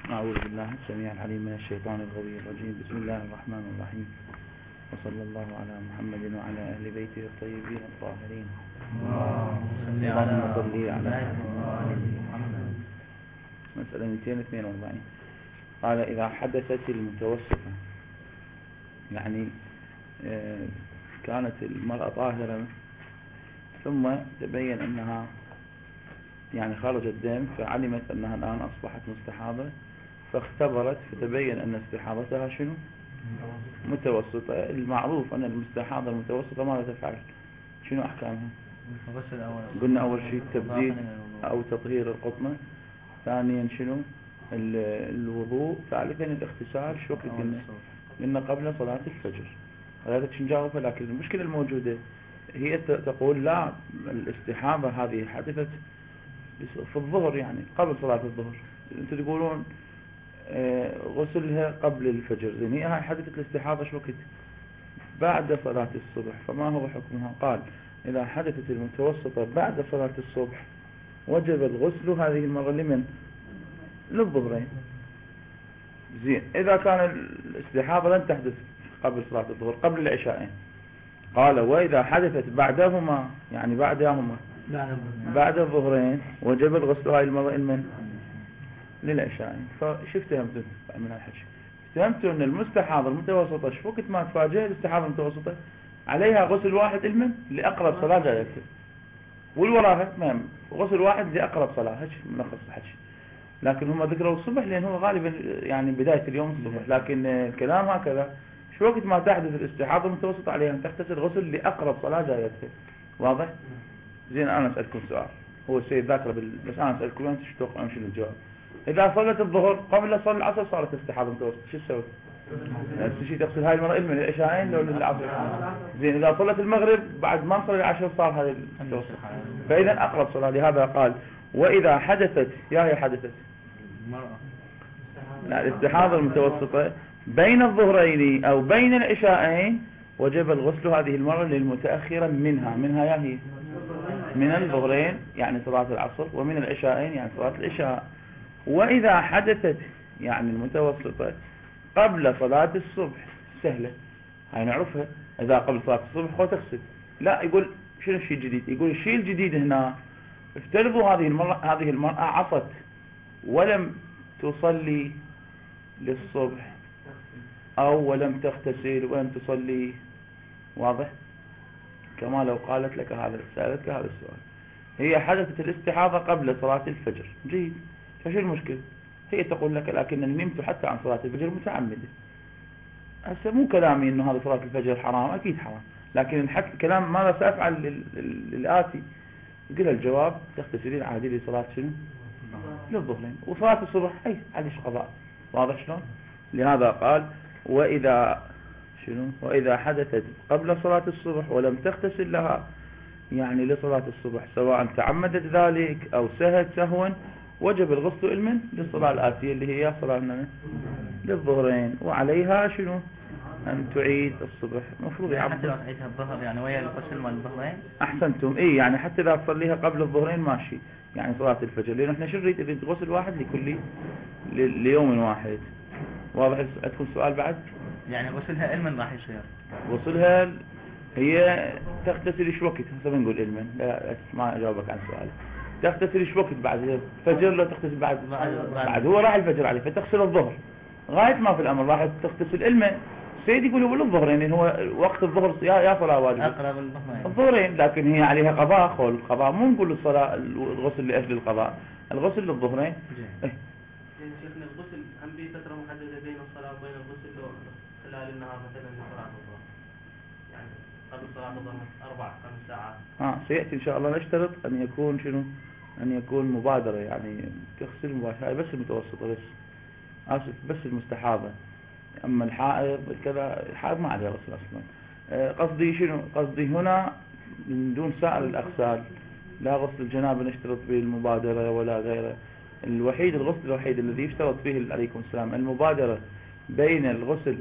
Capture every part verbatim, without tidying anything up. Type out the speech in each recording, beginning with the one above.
أعوذ بالله السميع العليم من الشيطان الغوي الرجيم. بسم الله الرحمن الرحيم، وصلى الله على محمد وعلى أهل بيته الطيبين الطاهرين. اللهم صل على محمد. مسألة مئتين واثنين وأربعين. قال إذا حدثت المتوسطة، يعني كانت المرأة طاهرة ثم تبين أنها يعني خرج الدم، فعلمت أنها الآن أصبحت مستحاضة، فاختبرت فتبين أن استحاضتها شنو؟ متوسطة. المعروف أن المستحاضة المتوسطة ماذا تفعل؟ شنو أحكامها؟ قلنا أول شيء تبديد أو تطهير القطنة، ثانيا شنو؟ الوضوء، ثالثا الاغتسال. شو وقت قلنا؟ قلنا قبل صلاة الفجر. هذا نجاوبها، لكن المشكلة الموجودة هي تقول لا، الاستحاضة هذه حدثت في الظهر، يعني قبل صلاة الظهر. انتم تقولون غسلها قبل الفجر، زين هي حدثت الاستحاضة شو وقت؟ بعد صلاة الصبح. فما هو حكمها؟ قال إذا حدثت المتوسطة بعد صلاة الصبح وجب الغسل هذه المرة لمن؟ للظهرين. زين إذا كان الاستحاضة لن تحدث قبل صلاة الظهر، قبل العشاءين، قال وإذا حدثت بعدهما، يعني بعدهما بعد الظهرين، وجب الغسل هاي المرة لمن؟ للعشاءين. فشو افتهمتوا من هالحكي؟ افتهمتوا ان المستحاضة المتوسطة شو وقت ما تفاجئ الاستحاضة المتوسطة عليها غسل واحد المن لأقرب صلاة جايته، والوراها ما غسل واحد لأقرب صلاة. هيك ملخص الحكي. لكن هم ذكروا الصبح لأن هو غالبا يعني بداية اليوم الصبح، لكن الكلام هكذا شو وقت ما تحدث الاستحاضة المتوسطة عليها أن تغتسل غسل لأقرب صلاة جايته. واضح؟ زين أنا أسألكم سؤال، هو السيد ذاكره بال... بس أنا أسألكم أنت شو توقعون شنو الجواب؟ إذا صلت الظهر قبل صلاة العصر صارت استحاضة متوسطة، شو تسوي؟ تشي تغسل هاي المرة من العشاءين لو للعصر. زين إذا صلت المغرب بعد ما صلى العشر صار هذا المتوسط، فإذا أقرب صلاة. لهذا قال وإذا حدثت، يا هي حدثت لا الاستحاضة المتوسطة بين الظهرين أو بين العشاءين، وجب الغسل هذه المرة للمتأخرة منها. منها يا هي من الظهرين يعني صلاة العصر، ومن العشاءين يعني صلاة العشاء. وإذا حدثت يعني المتوسطة قبل صلاة الصبح، سهلة هاي نعرفها، إذا قبل صلاة الصبح خو تغسل. لا يقول شنو الشيء الجديد؟ يقول الشيء الجديد هنا افترضوا هذه المرة هذه المرأة عصت ولم تصلي للصبح أو ولم تغتسل ولم تصلي. واضح؟ كما لو قالت لك هذا سألتك هذا السؤال، هي حدثت الاستحاضة قبل صلاة الفجر، جيد، فشو المشكلة؟ هي تقول لك لكنني نمت حتى عن صلاة الفجر متعمدة. هسه مو كلامي انه هذا صلاة الفجر حرام، اكيد حرام، لكن الحكي كلام ماذا سأفعل للآتي؟ يقول الجواب تغتسلين عادي لصلاة شنو؟ للظهرين، وصلاة الصبح اي عليش قضاء. واضح شلون؟ لهذا قال وإذا شنو؟ وإذا حدثت قبل صلاة الصبح ولم تغتسل لها، يعني لصلاة الصبح، سواء تعمدت ذلك أو سهت سهوا، وجب الغسل المن للصلاة الآتية اللي هي صلاة للظهرين، وعليها شنو؟ أن تعيد الصبح. مفروض يعني حتى لو تعيدها الظهر يعني ويا الغسل مال الظهرين. أحسنتم. إيه يعني حتى إذا تصليها قبل الظهرين ماشي، يعني صلاة الفجر، لأن احنا شو نريد؟ نريد غسل واحد لكل ليوم واحد. واضح؟ عندكم سؤال بعد؟ يعني غسلها المن راح يصير؟ غسلها هي تغتسل شو وقت؟ هسه بنقول المن، لا ما أجاوبك عن سؤال. تغتسل شو وقت بعد الفجر؟ لو تغتسل بعد بعد, بعد هو راح الفجر عليه فتغسل الظهر، غاية ما في الأمر راح تغتسل المن. السيد يقول هو الظهرين، يعني هو وقت الظهر يا يا صلاة واجبة أقرب الظهرين الظهرين، لكن هي عليها قضاء. خول القضاء مو نقول الصلاة الغسل لأجل القضاء، الغسل للظهرين. يعني شيخنا الغسل هم في فترة محددة بين الصلاة وبين الغسل خلال النهار مثلا لصلاة الظهر، يعني قبل صلاة الظهر أربع خمس ساعات. آه سيأتي إن شاء الله. نشترط أن يكون شنو؟ أن يكون مبادرة، يعني تغسل مباشرة، بس المتوسطة بس، آسف بس المستحاضة. أما الحائض كذا، الحائض ما عليها غسل أصلا. آه قصدي شنو؟ قصدي هنا من دون سائر الأغسال، لا غسل الجنابة نشترط به المبادرة ولا غيره. الوحيد الغسل الوحيد الذي يشترط فيه عليكم السلام المبادرة بين الغسل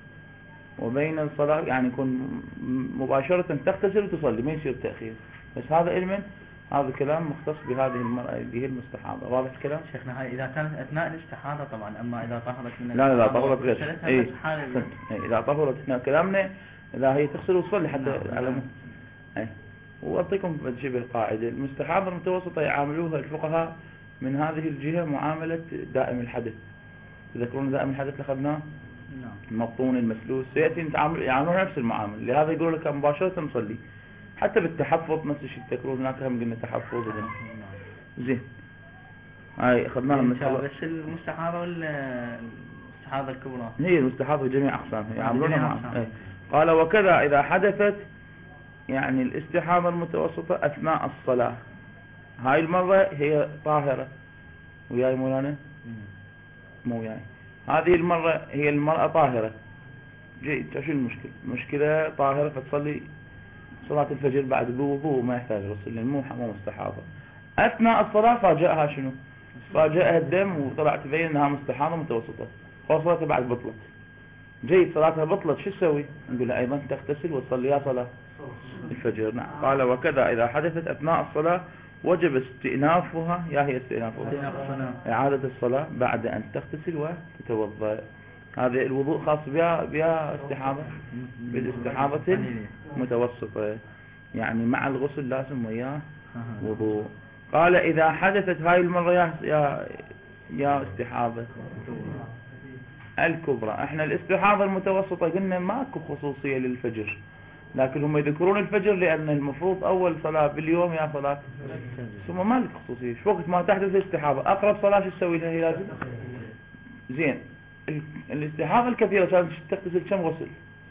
وبين الصلاة، يعني يكون مباشرة تغتسل وتصلي، ما يصير تأخير. بس هذا المن هذا كلام مختص بهذه المرأة اللي هي المستحاضة. واضح الكلام؟ شيخنا هاي إذا كانت أثناء الاستحاضة طبعا، أما إذا طهرت من لا لا لا الاستحاضة طهرت غير. وغسلتها إيه بس حال إيه إذا طهرت احنا كلامنا إذا هي تغسل وتصلي حتى نعم. على إيه. وأعطيكم شبه قاعدة. المستحاضة المتوسطة يعاملوها الفقهاء من هذه الجهة معاملة دائم الحدث. تذكرون دائم الحدث أخذناه؟ نعم. المبطون المسلوس سيأتي نتعامل يعاملون نفس المعاملة. لهذا يقولوا لك مباشرة نصلي. حتى بالتحفظ نفس الشيء تذكرون هناك هم قلنا تحفظ وقلنا. زين هاي أخذناها من بس المستحاضة والاستحاضة الكبرى هي المستحاضة بجميع أقسامها يعاملونها جميع معا. أقسامها. إيه. قال وكذا إذا حدثت يعني الاستحاضة المتوسطة أثناء الصلاة. هاي المرة هي طاهرة. وياي مولانا؟ مو وياي. هذه المرة هي المرأة طاهرة. جيد. شو المشكلة؟ المشكلة طاهرة فتصلي صلاة الفجر بعد بوضوء ما يحتاج غسل لأن مو مو مستحاضة. أثناء الصلاة فاجأها شنو؟ فاجأها الدم وطلع تبين أنها مستحاضة متوسطة. وصلتها بعد بطلت. جيد صلاتها بطلت شو تسوي؟ نقول لها أيضا تغتسل وتصلي يا صلاة الفجر. نعم. قال وكذا إذا حدثت أثناء الصلاة وجب استئنافها. يا هي استئنافها إعادة الصلاة بعد أن تغتسل وتتوضأ. هذا الوضوء خاص بها بها استحاضة بالاستحاضة المتوسطة يعني مع الغسل لازم وياه وضوء. قال إذا حدثت هاي المرة يا يا يا استحاضة الكبرى. احنا الاستحاضة المتوسطة قلنا ماكو خصوصية للفجر لكن هم يذكرون الفجر لأن المفروض أول صلاة باليوم يا صلاة ثم ما لك خصوصية. شو وقت ما تحدث الاستحاضة أقرب صلاة شو تسوي لها هي لازم زين. الاستحاضة الكثيرة كانت تغتسل كم غسل؟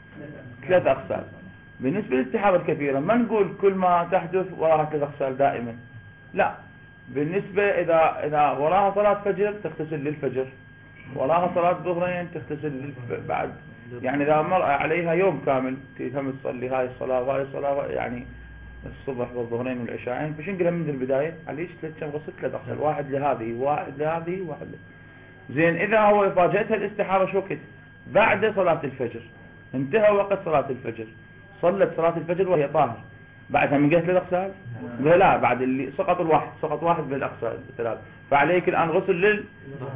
ثلاث أغسال. بالنسبة للاستحاضة الكثيرة ما نقول كل ما تحدث وراها ثلاث أغسال دائما لا. بالنسبة إذا إذا وراها صلاة فجر تغتسل للفجر وراها صلاة ظهرين تغتسل للف... بعد يعني إذا مر عليها يوم كامل تهم تصلي هاي الصلاة وهاي الصلاة يعني الصبح والظهرين والعشاءين فش نقولها من البداية عليش ثلاث كم غسل ثلاث أغسال واحد لهذه واحد لهذه واحد له. زين إذا هو فاجأتها الاستحاضة شو وقت؟ بعد صلاة الفجر. انتهى وقت صلاة الفجر صلت صلاة الفجر وهي طاهر بعدها من قلت للأغسال لا بعد اللي سقط الواحد سقط واحد بالأغسال الثلاث فعليك الآن غسل لل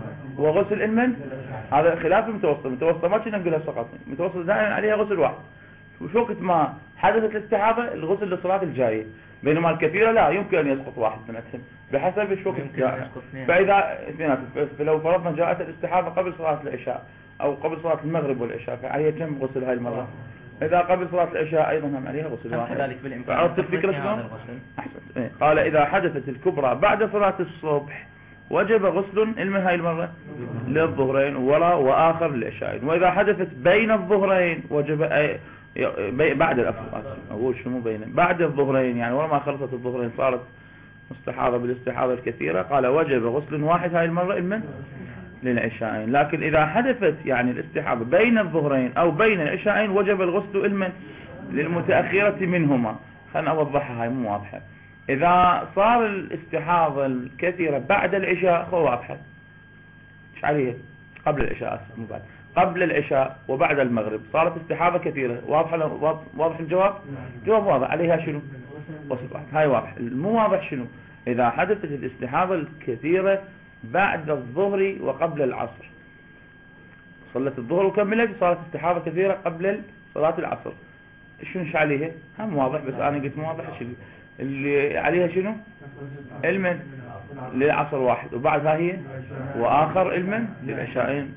وغسل المن. هذا خلاف المتوسط. المتوسط ما كنا نقولها سقط. المتوسط دائما عليها غسل واحد. وشو وقت ما حدثت الاستحاضة الغسل للصلاة الجاية بينما الكثيرة لا يمكن أن يسقط واحد منهم بحسب شو وقت جاء. فإذا فلو فرضنا جاءت الاستحاضة قبل صلاة العشاء أو قبل صلاة المغرب والعشاء فعليها كم غسل هاي المرة؟ إذا قبل صلاة العشاء أيضا هم عليها غسل واحد. فعرفت الفكرة شلون؟ أحسنت. إيه. قال إذا حدثت الكبرى بعد صلاة الصبح وجب غسل المن هاي المرة للظهرين ولا وآخر للعشاء. وإذا حدثت بين الظهرين وجب أي بعد الأفضل أقول شو مو بين بعد الظهرين يعني ورا ما خلصت الظهرين صارت مستحاضة بالاستحاضة الكثيرة قال وجب غسل واحد هاي المرة المن للعشاءين. لكن إذا حدثت يعني الاستحاضة بين الظهرين أو بين العشاءين وجب الغسل المن للمتأخرة منهما. خلنا أوضحها هاي مو واضحة. إذا صار الاستحاضة الكثيرة بعد العشاء هو واضحة إيش عليه قبل العشاء مو بعد قبل العشاء وبعد المغرب صارت استحاضة كثيرة واضح واضح الجواب؟ جواب واضح عليها شنو؟ وصف واحد. هاي واضح. المو واضح شنو؟ إذا حدثت الاستحاضة الكثيرة بعد الظهر وقبل العصر صلت الظهر وكملت صارت استحاضة كثيرة قبل صلاة العصر شنو إيش عليها؟ هم واضح بس أنا قلت مو واضح شنو اللي عليها شنو؟ المن للعصر واحد وبعدها هي وآخر المن للعشاءين.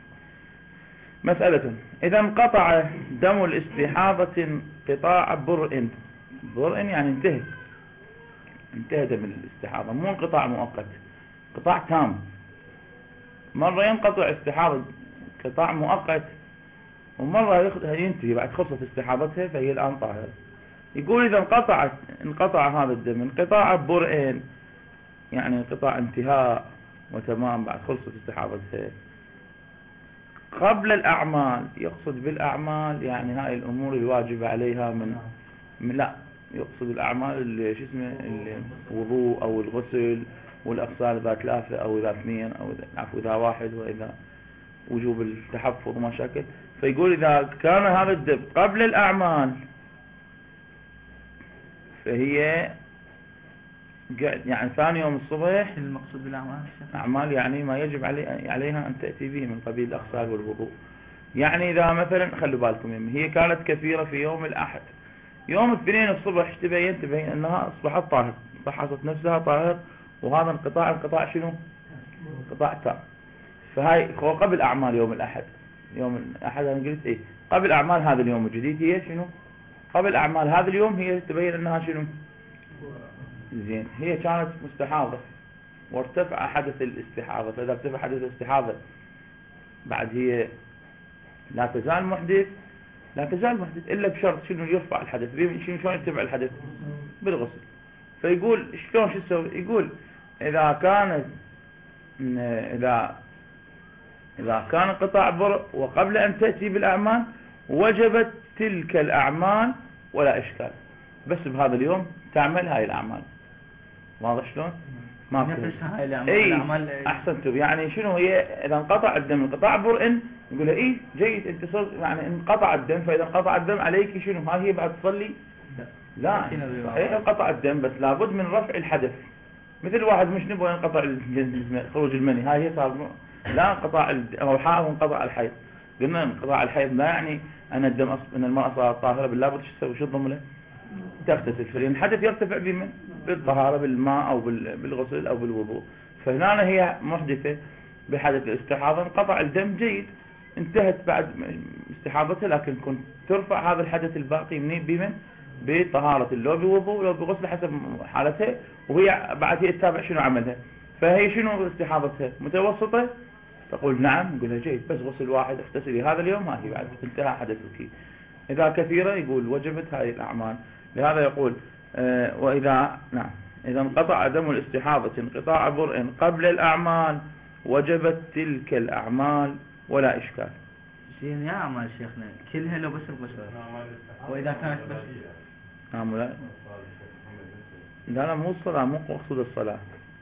مسألة إذا انقطع دم الاستحاضة انقطاع برء. برء يعني انتهى انتهى دم الاستحاضة مو انقطاع مؤقت انقطاع تام. مرة ينقطع استحاضة انقطاع مؤقت ومرة ينتهي بعد خلصت استحاضتها فهي الآن طاهرة. يقول إذا انقطعت انقطع هذا الدم انقطاع برئين يعني انقطاع انتهاء وتمام بعد خلصت استحاضتها قبل الأعمال. يقصد بالأعمال يعني هاي الأمور الواجبة عليها من, من لا يقصد الأعمال اللي شو اسمه الوضوء أو الغسل والأغسال إذا ثلاثة أو إذا اثنين أو إذا عفوا إذا واحد وإذا وجوب التحفظ وما شاكل. فيقول إذا كان هذا الدم قبل الأعمال فهي قعد يعني ثاني يوم الصبح شو المقصود بالأعمال الشيخ؟ أعمال يعني ما يجب علي عليها أن تأتي به من قبيل الأغسال والوضوء. يعني إذا مثلا خلوا بالكم يمي هي كانت كثيرة في يوم الأحد، يوم الاثنين الصبح تبين تبين أنها أصبحت طاهر، فحصت نفسها طاهر، وهذا انقطاع انقطاع شنو؟ انقطاع تام. فهاي هو قبل أعمال يوم الأحد، يوم الأحد أنا قلت إيه قبل أعمال هذا اليوم الجديد هي شنو؟ قبل أعمال هذا اليوم هي تبين أنها شنو؟ زين هي كانت مستحاضة وارتفع حدث الاستحاضة، فإذا ارتفع حدث الاستحاضة بعد هي لا تزال محدث، لا تزال محدث إلا بشرط شنو يرفع الحدث، شنو شلون يرتفع الحدث؟ بالغسل. فيقول شلون شو تسوي؟ يقول إذا كانت إذا إذا كان انقطاع برء وقبل أن تأتي بالأعمال وجبت تلك الأعمال ولا إشكال، بس بهذا اليوم تعمل هاي الأعمال. واضح شلون؟ ما نفس هاي الأعمال. اي الأعمال احسنتم. يعني شنو هي اذا انقطع الدم انقطاع برء نقول اي جيد انت صرت يعني انقطع الدم، فاذا انقطع الدم عليك شنو؟ ها هي بعد تصلي؟ لا صحيح انقطع الدم بس لابد من رفع الحدث. مثل واحد مش نبغى ينقطع خروج المني، هاي هي صار لا انقطاع او حاول انقطع الحيض. قلنا انقطاع الحيض لا يعني ان الدم أص... ان المرأة صارت طاهرة، بل لابد شو تسوي؟ شو تضم له؟ تغتسل، فلان الحدث يرتفع بمن؟ بالطهارة بالماء او بالغسل او بالوضوء. فهنا هي محدثة بحدث الاستحاضة، انقطع الدم جيد انتهت بعد استحاضتها، لكن كنت ترفع هذا الحدث الباقي منين؟ بمن؟ بطهارة، لو بوضوء لو بغسل حسب حالتها، وهي بعد هي تتابع شنو عملها. فهي شنو استحاضتها؟ متوسطة؟ تقول نعم، نقول لها جيد بس غسل واحد اغتسلي هذا اليوم، ها هي بعد انتهى حدثك. إذا كثيرة يقول وجبت هذه الأعمال. لهذا يقول آه وإذا نعم إذا انقطع دم الاستحاضة انقطاع برء قبل الأعمال وجبت تلك الأعمال ولا إشكال. زين يا أعمال شيخنا كلها لو بس الغسل، وإذا كانت بس نعم لا لا لا مو الصلاة، مو مقصود الصلاة.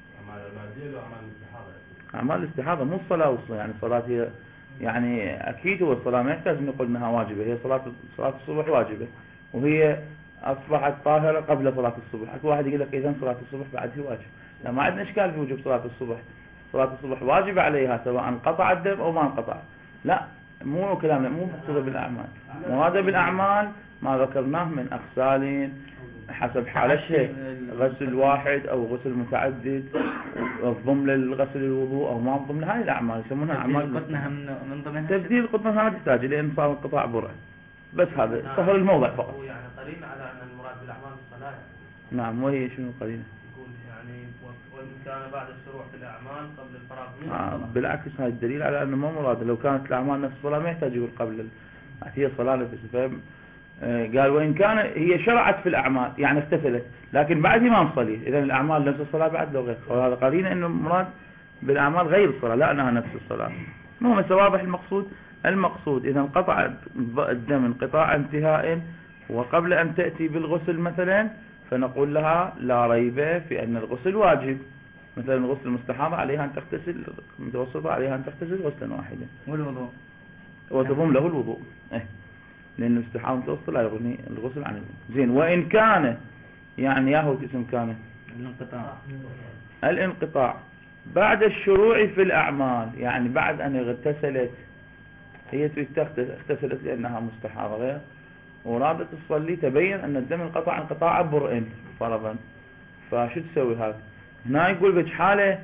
أعمال الاستحاضة مو الصلاة والصلاة، يعني الصلاة هي يعني أكيد هو الصلاة ما يحتاج نقول أنها واجبة، هي صلاة صلاة الصبح واجبة وهي أصبحت طاهرة قبل صلاة الصبح. أكو واحد يقول لك إذا صلاة الصبح بعد هي واجب. لا ما عندنا إشكال في وجوب صلاة الصبح، صلاة الصبح واجب عليها سواء انقطع الدم أو ما انقطع. لا مو كلامنا مو مقصود بالأعمال، مراد بالأعمال ما ذكرناه من أغسال حسب حالتها، غسل واحد أو غسل متعدد، الضم للغسل الوضوء أو ما الضم لهاي الأعمال يسمونها أعمال. من ضمنها تبديل قطنها ما تحتاج لأن صار انقطاع برء، بس هذا سهل الموضع فقط. يعني قرينا على أن المراد بالأعمال الصلاة يعني. نعم وهي شنو قرينة؟ يقول يعني وإن كان بعد الشروع في الأعمال قبل الفراغ من آه الصلاة. بالعكس هذا الدليل على أنه ما مراد. لو كانت الأعمال نفس الصلاة ما يحتاج يقول قبل ال... هي الصلاة نفسها. فهم آه قال وإن كان هي شرعت في الأعمال يعني اغتسلت لكن بعد ما نصلي، إذا الأعمال نفس الصلاة بعد لو غير. وهذا قرينة إنه مراد بالأعمال غير الصلاة لا أنها نفس الصلاة. مو بس واضح المقصود. المقصود إذا انقطع الدم انقطاع انتهاء وقبل أن تأتي بالغسل مثلا فنقول لها لا ريب في أن الغسل واجب. مثلا الغسل المستحاضة عليها أن تغتسل، متوسطة عليها أن تغتسل غسلا واحدا والوضوء وتضم له الوضوء إيه؟ لأن الاستحاضة متوسطة لا يغني الغسل عن الوضوء. زين وإن كان يعني ياهو اسم كان الانقطاع الانقطاع بعد الشروع في الأعمال، يعني بعد أن اغتسلت هي اغتسلت لأنها مستحاضة غير ورادت تصلي تبين أن الدم انقطع انقطاع برء فرضا، فشو تسوي هذا؟ هنا يقول بج حالة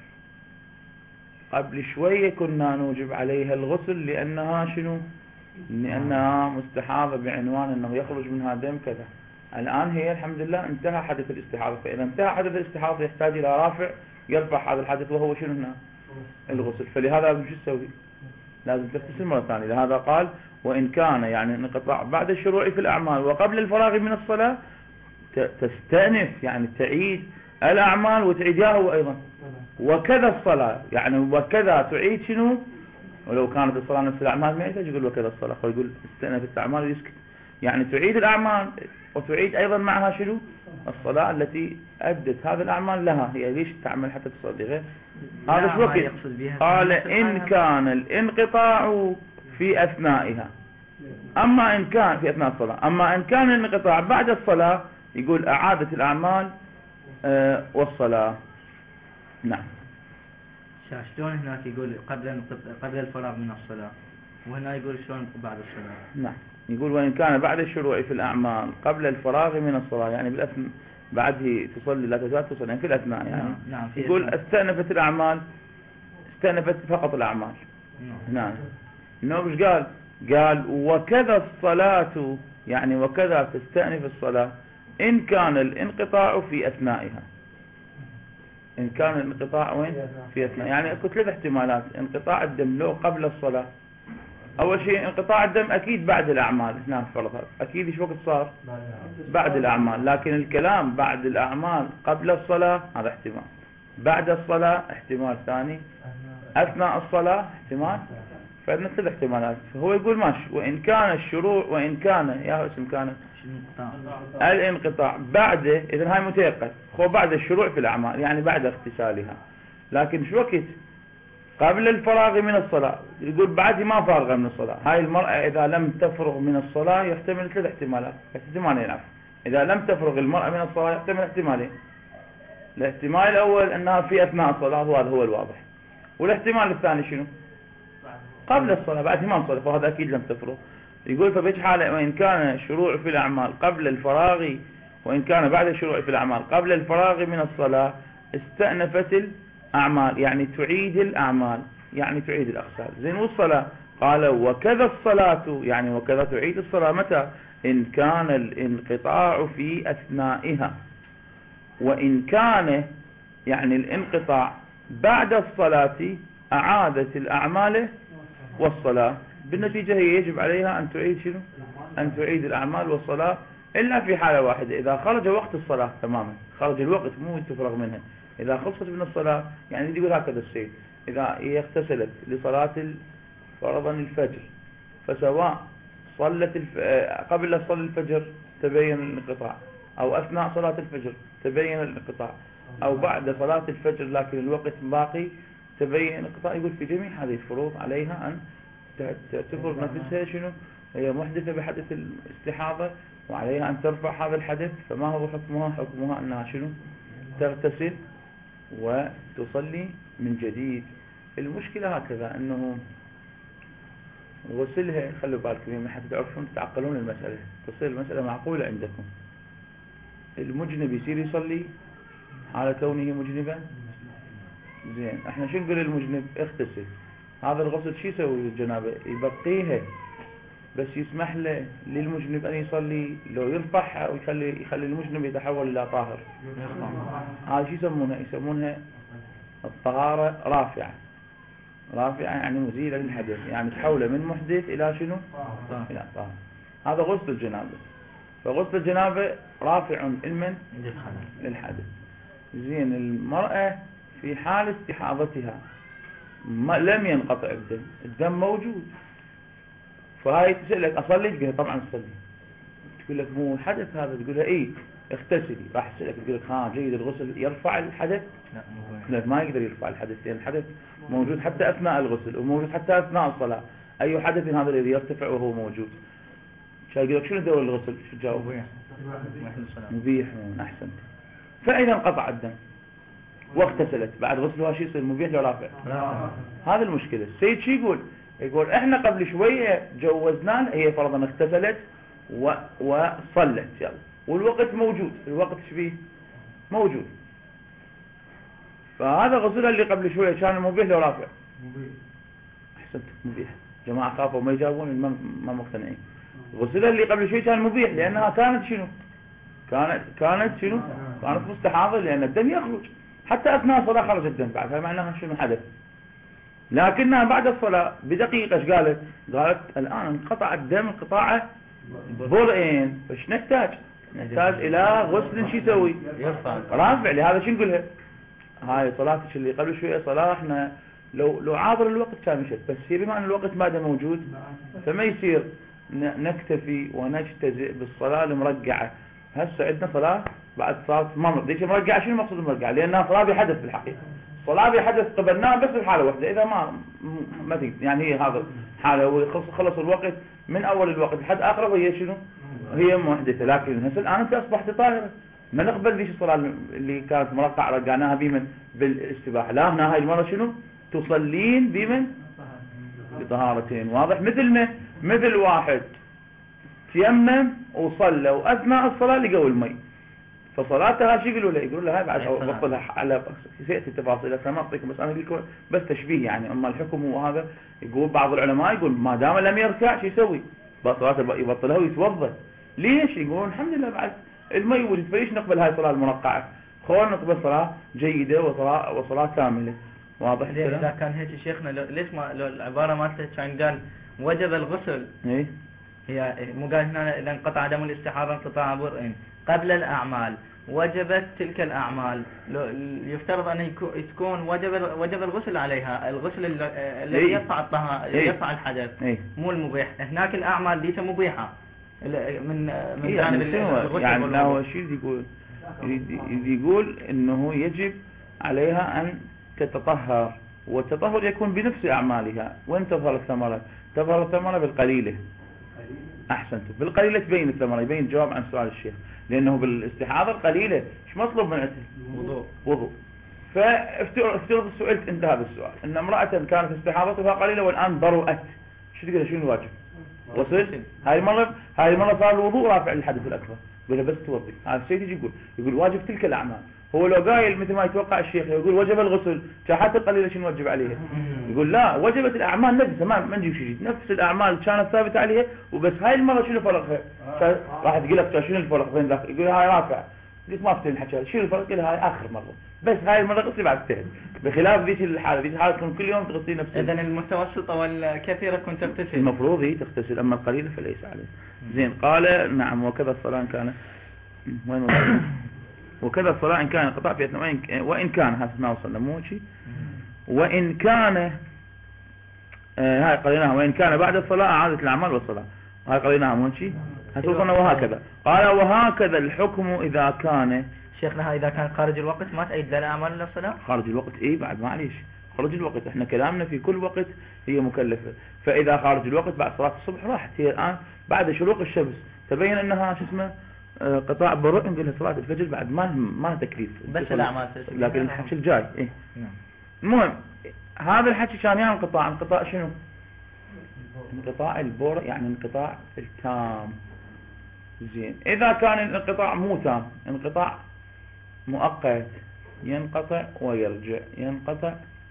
قبل شوية كنا نوجب عليها الغسل لأنها شنو؟ لأنها مستحاضة بعنوان أنه يخرج منها دم كذا. الآن هي الحمد لله انتهى حدث الاستحاضة، فإذا انتهى حدث الاستحاضة يحتاج إلى رافع يرفع هذا الحدث وهو شنو هنا؟ الغسل. فلهذا لازم شو تسوي؟ لازم تغتسل مرة ثانية. لهذا قال وإن كان يعني انقطاع بعد الشروع في الأعمال وقبل الفراغ من الصلاة تستأنف يعني تعيد الأعمال وتعيد هو أيضا وكذا الصلاة، يعني وكذا تعيد شنو؟ ولو كانت الصلاة نفس الأعمال ما يحتاج يقول وكذا الصلاة، يقول استأنف الأعمال ويسكت. يعني تعيد الأعمال وتعيد أيضا معها شنو؟ الصلاة التي أدت هذه الأعمال لها. هي ليش تعمل حتى تصلي غير هذا شو وقت؟ قال إن كان الانقطاع في أثنائها، أما إن كان في أثناء الصلاة، أما إن كان الانقطاع بعد الصلاة يقول أعادت الأعمال آه والصلاة. نعم. شلون هناك يقول قبل انقط- قبل الفراغ من الصلاة، وهنا يقول شلون بعد الصلاة؟ نعم، يقول وإن كان بعد الشروع في الأعمال قبل الفراغ من الصلاة، يعني بالأثناء بعده تصلي لا تزال تصلي، يعني في الأثناء يعني. نعم نعم في يقول أثناء. استأنفت الأعمال، استأنفت فقط الأعمال. نعم. نعم. إنه مش قال قال وكذا الصلاة، يعني وكذا تستأنف الصلاة إن كان الانقطاع في أثنائها. إن كان الانقطاع وين؟ في أثناء، يعني أكو ثلاث احتمالات. انقطاع الدم لو قبل الصلاة، أول شيء انقطاع الدم أكيد بعد الأعمال، هنا فرضها أكيد إيش وقت صار؟ بعد الأعمال، لكن الكلام بعد الأعمال قبل الصلاة هذا احتمال، بعد الصلاة احتمال ثاني، أثناء الصلاة احتمال، فعندنا ثلاث احتمالات. فهو يقول ماشي وإن كان الشروع، وإن كان يا اسم كان الانقطاع بعد، إذن هاي متيقن هو بعد الشروع في الأعمال، يعني بعد اغتسالها. لكن شو وقت؟ قبل الفراغ من الصلاة. يقول بعد ما فارغ من الصلاة. هاي المرأة إذا لم تفرغ من الصلاة يحتمل ثلاث احتمالات، احتمالين عفوا. إذا لم تفرغ المرأة من الصلاة يحتمل احتمالين. الاحتمال الأول أنها في أثناء الصلاة، وهذا هو الواضح. والاحتمال الثاني شنو؟ قبل الصلاة، بعد إتمام الصلاة، فهذا أكيد لم تفرغ. يقول فبيج حالة وإن كان الشروع في الأعمال قبل الفراغ، وإن كان بعد الشروع في الأعمال قبل الفراغ من الصلاة استأنفت الأعمال، يعني تعيد الأعمال، يعني تعيد الأغسال. زين والصلاة؟ قال وكذا الصلاة، يعني وكذا تعيد الصلاة متى؟ إن كان الانقطاع في أثنائها. وإن كان يعني الانقطاع بعد الصلاة أعادت الأعمال والصلاة. بالنتيجة هي يجب عليها أن تعيد شنو؟ أن تعيد الأعمال والصلاة، إلا في حالة واحدة، إذا خرج وقت الصلاة تماما، خرج الوقت مو تفرغ منها، إذا خلصت من الصلاة. يعني يقول هكذا الشيء، إذا هي اغتسلت لصلاة فرضا الفجر، فسواء صلت الف... قبل صلاة الفجر تبين الانقطاع، أو أثناء صلاة الفجر تبين الانقطاع، أو بعد صلاة الفجر لكن الوقت باقي تبين الانقطاع. يقول في جميع هذه الفروض عليها أن تعتبر نفسها شنو؟ هي محدثة بحدث الاستحاضة، وعليها أن ترفع هذا الحدث. فما هو حكمها؟ حكمها أنها شنو؟ تغتسل وتصلي من جديد. المشكلة هكذا أنه غسلها، خلوا بالكم حتى تعرفون تتعقلون المسألة، تصير المسألة معقولة عندكم. المجنب يصير يصلي على كونه مجنبا؟ زين، احنا شو نقول للمجنب؟ اغتسل. هذا الغسل شو يسوي للجنابة؟ يبقيها، بس يسمح له للمجنب أن يصلي، لو يرفعها ويخلي يخلي المجنب يتحول إلى طاهر. هذا شو يسمونها؟ يسمونها الطهارة رافعة. رافعة يعني مزيلة للحدث، يعني تحوله من محدث إلى شنو؟ إلى طاهر. هذا غسل الجنابة. فغسل الجنابة رافع المن للحدث. زين، المرأة في حال استحاضتها ما لم ينقطع الدم، الدم موجود، فهاي تسألك أصلي؟ تقول طبعا أصلي. تقول لك مو حدث هذا، تقول لها إيه اغتسلي. راح تسألك تقول لك ها جيد الغسل يرفع الحدث؟ لا، ما يقدر يرفع الحدث، لأن الحدث موجود حتى أثناء الغسل، وموجود حتى أثناء الصلاة. أي حدث هذا الذي يرتفع وهو موجود؟ شو يقول لك شنو دور الغسل؟ شو تجاوب؟ مبيح. أحسنت. فإذا انقطع الدم واغتسلت بعد غسلها شيء يصير مبيح ولا رافع؟ هذا المشكلة. السيد شو يقول؟ يقول احنا قبل شوية جوزنا، هي فرضا اغتسلت و... وصلت يلا، والوقت موجود، الوقت شبيه موجود، فهذا غسلها اللي قبل شوية كان مبيح لو رافع؟ مبيح. احسنت، مبيح. جماعة خافوا ما يجاوبون، ما, ما مقتنعين. غسلها اللي قبل شوية كان مبيح لأنها كانت شنو؟ كانت كانت شنو؟ كانت مستحاضة، لأن الدم يخرج حتى أثناء الصلاة خرج الدم بعد، فمعناها شنو حدث. لكنها بعد الصلاة بدقيقة ايش قالت؟ قالت الآن انقطع الدم انقطاعه برئين، فايش نحتاج؟ نحتاج إلى غسل شو يسوي؟ رافع. لهذا شو نقولها؟ هاي صلاتك اللي قبل شوية صلاة احنا لو لو عابر الوقت كان مشت، بس هي بما أن الوقت ما ده موجود فما يصير نكتفي ونجتزئ بالصلاة المرقعة. هسه عندنا صلاة بعد صلاة ما ليش مرقعة؟ شنو المقصود المرقعة؟ لأنها صلاة بحدث في الحقيقة. صلاة بحدث قبلناها بس في حالة واحدة، إذا ما ما تقدر، يعني هي هذا حالة وخلص خلص الوقت من أول الوقت لحد آخره وهي شنو؟ هي محدثة. لكن هسه الآن أنت أصبحت طاهرة، ما نقبل ذيش الصلاة اللي كانت مرقعة رجعناها بمن بالاستباحة، لا هنا هاي المرة شنو تصلين بمن بطهارتين. واضح؟ مثل ما مثل واحد تيمم وصلى واثناء الصلاة لقوا المي، فصلاتها شو يقولوا له؟ يقولوا له هاي بعد بطلها على سيأتي التفاصيل هسه ما اعطيكم، بس انا اقول لكم بس تشبيه يعني. اما الحكم هو هذا، يقول بعض العلماء يقول ما دام لم يركع شو يسوي؟ صلاته يبطلها ويتوضا. ليش؟ يقولون الحمد لله بعد المي وجد، فليش نقبل هاي الصلاة المرقعة؟ خلونا نقبل صلاة جيدة وصلاة وصلاة كاملة. واضح الكلام؟ إذا كان هيك شيخنا ليش ما لو العبارة مالته كان قال وجب الغسل، ايه هي مو قال هنا إذا انقطع دم الاستحاضة انقطاع برء قبل الأعمال وجبت تلك الأعمال، يفترض أن تكون وجب وجب الغسل عليها، الغسل الذي إيه؟ يرفع الطهارة إيه؟ يرفع الحدث، إيه؟ مو المبيح. هناك الأعمال ليس مبيحة من من إيه جانب يعني الغسل. يعني لا هو شيء يقول يقول إنه يجب عليها أن تتطهر، والتطهر يكون بنفس أعمالها. وين تظهر الثمرة؟ تظهر الثمرة بالقليلة. أحسنت، بالقليلة تبين الثمرة، يبين الجواب عن سؤال الشيخ، لأنه بالاستحاضة القليلة إيش مطلوب من وضوء وضوء. فافترض سئلت أنت هذا السؤال، أن امرأة كانت استحاضتها قليلة والآن ضرؤت، شو تقول شنو الواجب؟ غسل. هاي المرة هاي المرة صار الوضوء رافع للحدث الأكبر، يقول بس توضي. هذا الشيء يجي يقول يقول واجب تلك الأعمال. هو لو قايل مثل ما يتوقع الشيخ يقول وجب الغسل، حتى القليلة شنو وجب عليها؟ يقول لا، وجبت الأعمال نفسها، ما ما نجيب شيء، نفس الأعمال كانت ثابتة عليها، وبس هاي المرة شنو فرقها؟ راح تقول لك شنو الفرق بين ذاك؟ يقول هاي رافع، قلت ما افتهم الحكي، شنو الفرق؟ يقول هاي آخر مرة، بس هاي المرة غسلي بعد تهد، بخلاف ذيك الحالة، ذيك الحالة تكون كل يوم تغسلي نفسها. إذن المتوسطة والكثيرة كنت تغتسل. المفروض هي تغتسل، أما القليلة فليس عليه. زين، قال نعم وكذا الصلاة إن كان وين وصل؟ وكذا الصلاة إن كان قطع في أثناء وإن كان هذا ما وصلنا مو شيء. وإن كان آه هاي قريناها وإن كان بعد الصلاة أعادت الأعمال والصلاة، هاي قريناها مو شيء. هتوصلنا وهكذا. قال وهكذا الحكم إذا كان شيخنا إذا كان خارج الوقت ما تأيد لا الأعمال ولا الصلاة. خارج الوقت إيه بعد معليش، خارج الوقت إحنا كلامنا في كل وقت هي مكلفة. فإذا خارج الوقت بعد صلاة الصبح راحت هي الآن بعد شروق الشمس تبين أنها شو اسمه قطاع برء، نقول صلاة الفجر بعد ما ما تكليف بس الأعمال، لكن الحكي الجاي إيه. نعم. المهم هذا الحكي كان يعني انقطاع انقطاع شنو؟ انقطاع البر يعني انقطاع التام. زين، إذا كان الانقطاع مو تام، انقطاع مؤقت، ينقطع ويرجع ينقطع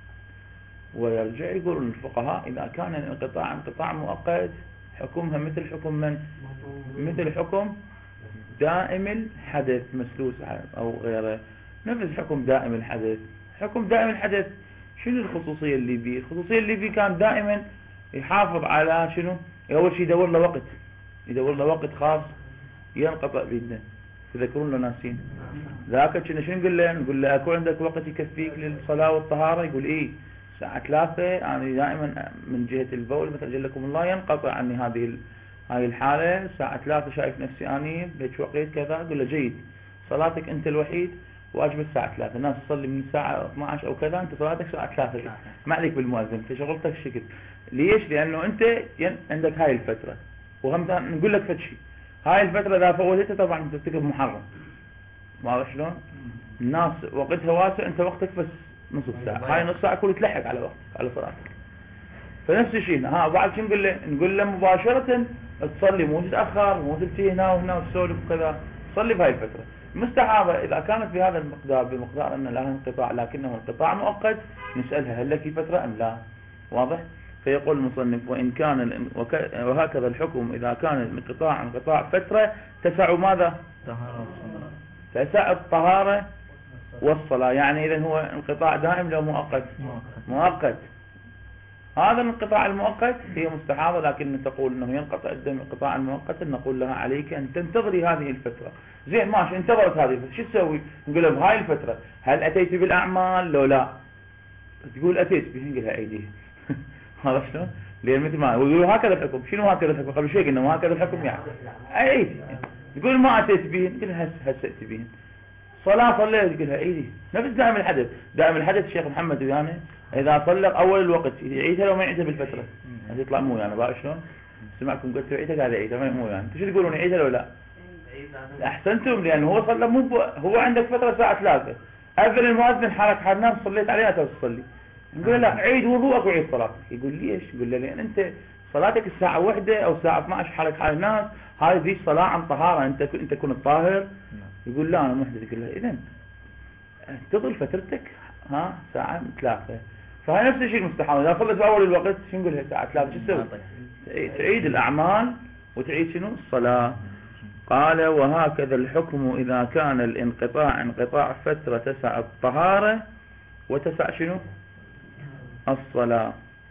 ويرجع. يقول الفقهاء إذا كان الانقطاع انقطاع مؤقت حكمها مثل حكم من؟ مثل حكم دائم الحدث مسلوس أو غيره، نفس حكم دائم الحدث. حكم دائم الحدث شنو الخصوصية اللي بيه؟ الخصوصية اللي بيه كان دائما يحافظ على شنو؟ أول شيء يدور له وقت، يدور له وقت خاص ينقطع بيدنا. تذكرون له ناسين ذاك كنا شنو نقول له؟ نقول له أكو عندك وقت يكفيك للصلاة والطهارة؟ يقول إيه الساعة ثلاثة يعني دائما من جهة البول مثل جلكم الله ينقطع عني هذه هاي الحالة الساعة ثلاثة، شايف نفسي أني بهيك وقت كذا. أقول له جيد، صلاتك أنت الوحيد واجب الساعة ثلاثة، الناس تصلي من الساعة اثني عشر أو كذا، أنت صلاتك الساعة ثلاثة، ما عليك بالمؤذن، في شغلتك الشكل. ليش؟ لأنه أنت عندك هاي الفترة، وهم نقول لك فتشي هاي الفترة إذا فوتتها طبعا ترتكب محرم. واضح شلون؟ الناس وقتها واسع، أنت وقتك بس نصف ساعة، هاي نص ساعة كله تلحق على وقتك على صلاتك. فنفس الشيء ها بعد شو نقول له؟ نقول له مباشرة تصلي، مو تتأخر، مو تلتي هنا وهنا وتسولف وكذا، صلي بهاي الفترة. مستحاضة إذا كانت بهذا المقدار، بمقدار أن لها انقطاع لكنه انقطاع مؤقت، نسألها هل لك فترة أم لا؟ واضح؟ فيقول المصنف وإن كان وهكذا الحكم إذا كان الانقطاع انقطاع فترة تسع ماذا؟ تسع الطهارة والصلاة. يعني إذن هو انقطاع دائم لو مؤقت؟ مؤقت. هذا الانقطاع المؤقت هي مستحاضة، لكن تقول انه ينقطع الدم انقطاعا مؤقتا، نقول لها عليك ان تنتظري هذه الفترة. زين ماشي، انتظرت هذه الفترة، شو تسوي؟ نقول لها بهاي الفترة هل اتيت بالاعمال لو لا؟ تقول اتيت به، نقول لها ايديها. هذا شلون؟ لان مثل ما يقولوا هكذا الحكم. شنو هكذا الحكم؟ قبل شوي قلنا هكذا الحكم يعني ايدي. تقول ما اتيت به، نقول لها هسه اتي به. صلاة صليت، تقول لها ايدي. نفس دائم الحدث، دائم الحدث الشيخ محمد ويانا إذا طلق أول الوقت يعيدها لو ما يعيدها بالفترة هتطلع مو يعني بقى شلون؟ سمعكم قلت يعيدها قاعد يعيدها مو يعني. أنتوا شو تقولون يعيدها لو لا؟ تعيد لازم. احسنتم، لان هو صلى مو ب... هو عندك فتره ساعه ثلاثة، اذن المؤذن حالك حال نام صليت عليها تصلي، نقول لا عيد وضوءك وعيد صلاتك. يقول ليش؟ يقول له لان انت صلاتك الساعه واحدة او الساعه اثني عشر حالك حال الناس، هذه صلاه عن طهاره، انت انت كنت طاهر. يقول لا انا محدث. يقول له اذا تظل فترتك ها ساعه ثلاثة، فهي نفس الشيء المستحاضه اذا صلت في اول الوقت شو نقول لها ساعه ثلاثة شو تسوي؟ تعيد الاعمال وتعيد شنو؟ الصلاه. قال وهكذا الحكم إذا كان الانقطاع انقطاع فترة تسع الطهارة وتسع شنو؟ الصلاة.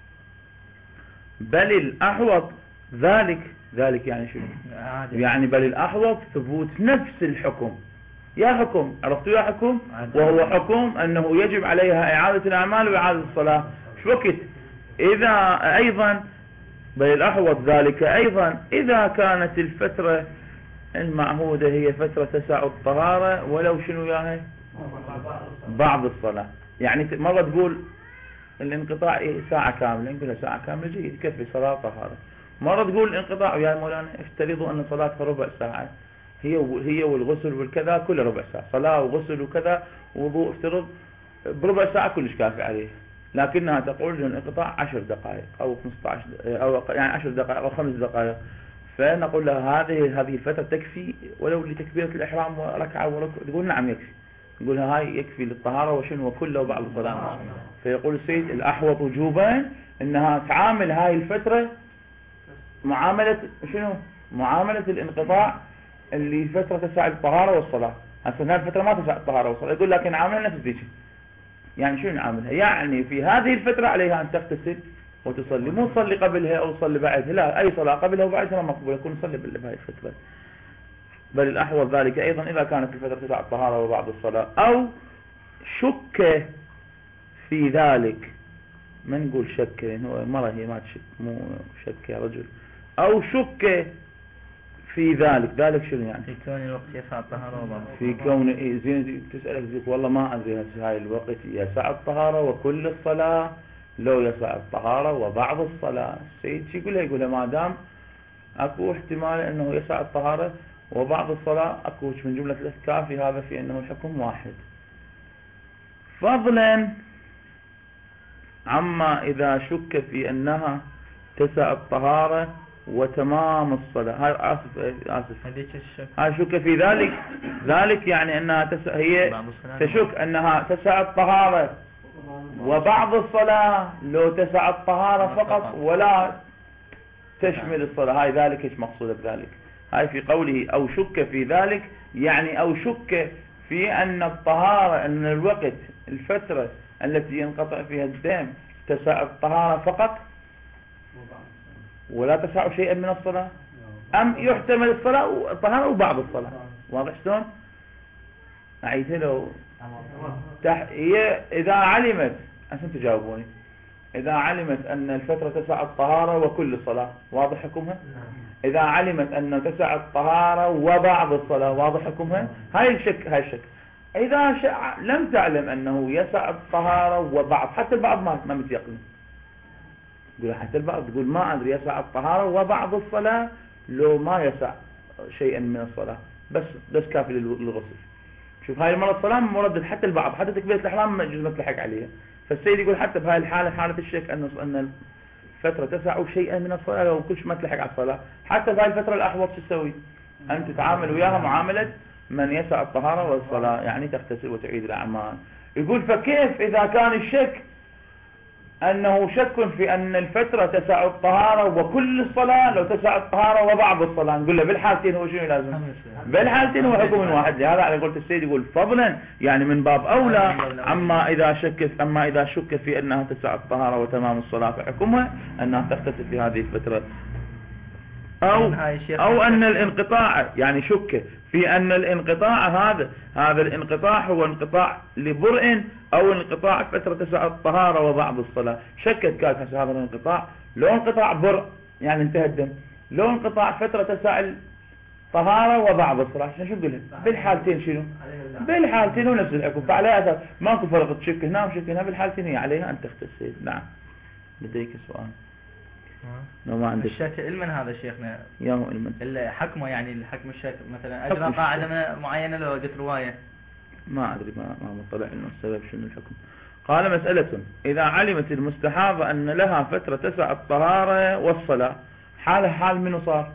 بل الأحوط ذلك، ذلك يعني شنو؟ يعني بل الأحوط ثبوت نفس الحكم. يا حكم عرفتوا يا حكم؟ وهو حكم أنه يجب عليها إعادة الأعمال وإعادة الصلاة. شو وقت؟ إذا أيضا بل الأحوط ذلك أيضا إذا كانت الفترة المعهودة هي فترة تسع الطهارة ولو شنو ياهي بعض الصلاة. يعني مرة تقول الانقطاع إيه ساعة كاملة، نقولها ساعة كاملة جيد يكفي صلاة طهارة. مرة تقول الانقطاع يا مولانا افترضوا أن صلاتها ربع ساعة، هي هي والغسل والكذا كله ربع ساعة، صلاة وغسل وكذا وضوء افترض بربع ساعة كلش كافي عليه، لكنها تقول الانقطاع عشر دقائق أو خمسة عشر أو يعني عشر دقائق أو خمس دقائق، فنقول لها هذه هذه الفترة تكفي ولو لتكبيرة الإحرام وركعة وركعة. تقول نعم يكفي. نقول لها هاي يكفي للطهارة وشنو وكله وبعض الصلاة. فيقول السيد الأحوط وجوبا أنها تعامل هاي الفترة معاملة شنو؟ معاملة الانقطاع اللي فترة تسع الطهارة والصلاة. هسه هاي الفترة ما تسع الطهارة والصلاة، يقول لكن عاملها نفس ذيك. يعني شنو نعاملها؟ يعني في هذه الفترة عليها أن تغتسل وتصلي، مو تصلي قبلها أو تصلي بعدها، لا أي صلاة قبلها وبعدها مقبولة، يكون نصلي بهاي الفترة. بل الأحوط ذلك أيضا إذا كانت الفترة تسع الطهارة وبعض الصلاة أو شك في ذلك. ما نقول شك لأنه مرة هي ما تشك، مو شك يا رجل. أو شك في ذلك. ذلك شنو يعني؟ في كون الوقت يسع الطهارة وبعض في كون إيه زين تسألك زيك والله ما أدري هاي الوقت يسع الطهارة وكل الصلاة لو يسع الطهارة وبعض الصلاة. السيد شو يقولها؟ يقولها ما دام أكو احتمال أنه يسع الطهارة وبعض الصلاة أكو من جملة الإحكام في هذا في أنه الحكم واحد، فضلا عما إذا شك في أنها تسع الطهارة وتمام الصلاة. هاي آسف آسف هذيك الشك هاي شك في ذلك. ذلك يعني أنها تسع، هي تشك أنها تسع الطهارة وبعض الصلاة لو تسع الطهارة فقط ولا تشمل الصلاة. هاي ذلك ايش مقصود بذلك؟ هاي في قوله أو شك في ذلك يعني أو شك في أن الطهارة أن الوقت الفترة التي ينقطع فيها الدم تسع الطهارة فقط ولا تسع شيئا من الصلاة، أم يحتمل الصلاة والطهارة وبعض الصلاة. واضح شلون؟ أعيدها لو تح... هي إذا علمت أنتم تجاوبوني، إذا علمت أن الفترة تسع الطهارة وكل الصلاة واضح حكمها؟ إذا علمت أن تسع الطهارة وبعض الصلاة واضح حكمها؟ هاي الشك هاي الشك. إذا ش... لم تعلم أنه يسع الطهارة وبعض، حتى البعض ما ما متيقن، تقول حتى البعض تقول ما أدري يسع الطهارة وبعض الصلاة لو ما يسع شيئا من الصلاة بس بس كافي للغسل. شوف هاي المرة الصلاة مردد حتى البعض، حتى تكبيرة الإحرام ما يجوز ما تلحق عليها. فالسيد يقول حتى بهاي الحالة حالة الشك أن أن الفترة تسع شيئا من الصلاة لو كلش ما تلحق على الصلاة، حتى بهاي الفترة الأحوط شو تسوي؟ أن تتعامل وياها معاملة من يسع الطهارة والصلاة، يعني تغتسل وتعيد الأعمال. يقول فكيف إذا كان الشك أنه شك في أن الفترة تسع الطهارة وكل الصلاة لو تسع الطهارة وبعض الصلاة؟ نقول له بالحالتين هو شنو لازم؟ بالحالتين هو حكم واحد. لهذا على قولة السيد يقول فضلا يعني من باب أولى أما إذا شك أما إذا شك في أنها تسع الطهارة وتمام الصلاة فحكمها أنها تغتسل في هذه الفترة. أو أو أن الانقطاع يعني شك في أن الانقطاع هذا هذا الانقطاع هو انقطاع لبرء أو انقطاع فترة تسع الطهارة وبعض الصلاة. شكت كانت هذا الانقطاع لو انقطاع برء يعني انتهى الدم، لو انقطاع فترة تسع الطهارة وبعض الصلاة شو نقول بالحالتين شنو؟ بالحالتين ونفس الحكم. فعلى أساس ماكو فرق تشك هنا وشك هنا، بالحالتين هي عليها أن تغتسل. نعم لديك سؤال؟ لو ما عندك الشك علما هذا شيخنا يا هو علما الحكمه يعني الحكم الشك مثلا حكم اجرى الشك. قاعده معينه لو وجدت روايه. ما أدري ما ما مطلع إنه السبب شنو الحكم. قال مسألة إذا علمت المستحاضة أن لها فترة تسع الطهارة والصلاة حالها حال منه صار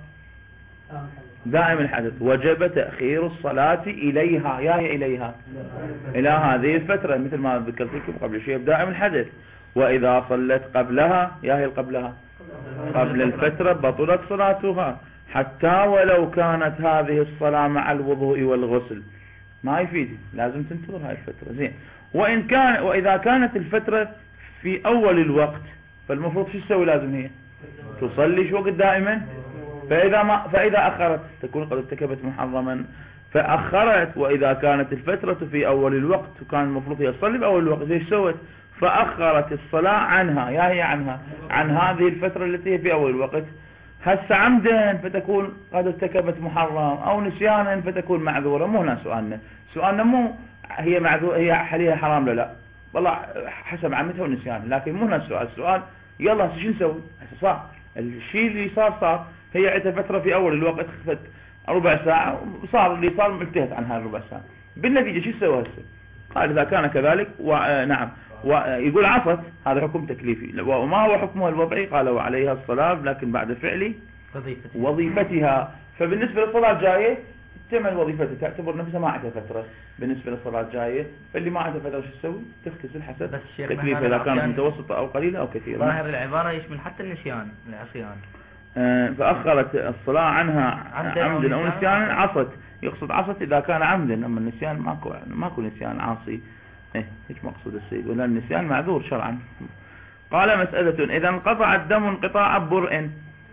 دائم الحدث وجب تأخير الصلاة إليها يا هي إليها إلى هذه الفترة مثل ما ذكرت لكم قبل شيء دائم الحدث. وإذا صلت قبلها يا هي قبلها قبل الفترة بطلت صلاتها حتى ولو كانت هذه الصلاة مع الوضوء والغسل ما يفيد لازم تنتظر هاي الفترة زين. وإن كان وإذا كانت الفترة في أول الوقت فالمفروض شو تسوي لازم هي تصلي شو وقت دائما. فإذا ما فإذا أخرت تكون قد ارتكبت محرما فأخرت. وإذا كانت الفترة في أول الوقت وكان المفروض هي تصلي بأول الوقت ايش سوت فأخرت الصلاة عنها يا هي عنها عن هذه الفترة التي هي في أول الوقت. هسه عمدا فتكون قد ارتكبت محرم أو نسيانا فتكون معذورة. مو هنا سؤالنا سؤالنا مو هي معذور هي حاليا حرام لا لا والله حسب عمتها ونسيانا لكن مو هنا السؤال. السؤال يلا هسه شو نسوي هسه صار الشيء اللي صار صار هي عندها فترة في أول الوقت خفت ربع ساعة صار اللي صار انتهت عن هاي الربع ساعة بالنتيجة شو تسوي هسه. قال إذا كان كذلك ونعم ويقول عصت هذا حكم تكليفي. وما هو حكمها الوضعي قال وعليها الصلاة لكن بعد فعل وظيفتها. وظيفتها. فبالنسبة للصلاة الجاية تكمل وظيفتها تعتبر نفسها ما عندها فترة بالنسبة للصلاة الجاية. فاللي ما عندها فترة شو تسوي تغتسل حسب تكليفها إذا كانت متوسطة أو قليلة أو كثيرة. ظاهر العبارة يشمل حتى النسيان العصيان. آه فأخرت الصلاة عنها عمدا أو نسيانا عصت. يقصد عصت إذا كان عمدا أما النسيان ماكو ماكو نسيان عاصي. ايه هيك مقصود السيد ولا النسيان معذور شرعا. قال مسألة إذا انقطع الدم انقطاع برء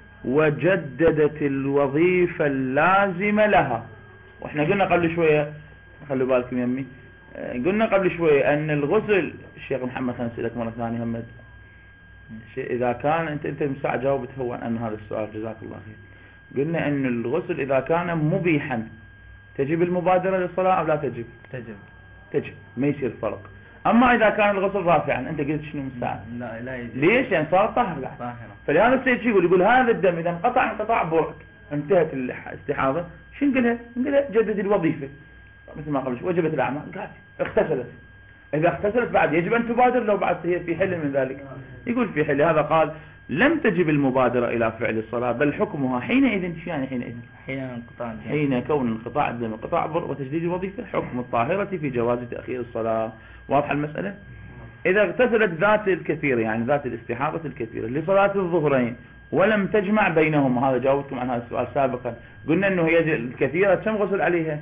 وجددت الوظيفة اللازمة لها. واحنا قلنا قبل شوية خلوا بالكم يمي قلنا قبل شوية أن الغسل الشيخ محمد خلينا نسألك مرة ثانية همد إذا كان أنت أنت مساعد جاوبت هو عن هذا السؤال جزاك الله خير. قلنا أن الغسل إذا كان مبيحا تجب المبادرة للصلاة أو لا تجب تجب تجب ما يصير فرق. أما إذا كان الغسل رافعا أنت قلت شنو مساعد لا لا يجب. ليش يعني صار طاهر لا طاهرة. فلهذا السيد شو يقول يقول هذا الدم إذا انقطع انقطاع برء انتهت الاستحاضة شو نقولها نقولها جدد الوظيفة مثل ما قبل وجبت الأعمال قاعد اغتسلت. إذا اغتسلت بعد يجب أن تبادر لو بعد هي في حل من ذلك. يقول في حل هذا قال لم تجب المبادرة إلى فعل الصلاة بل حكمها حينئذ شو يعني حينئذ حين انقطاع الدم حين كون انقطاع الدم انقطاع برء وتجديد الوظيفة حكم الطاهرة في جواز تأخير الصلاة. واضح المسألة. إذا اغتسلت ذات الكثير يعني ذات الاستحاضة الكثيرة لصلاة الظهرين ولم تجمع بينهما هذا جاوبتم عن هذا السؤال سابقا قلنا أنه هي الكثيرة كم غسل عليها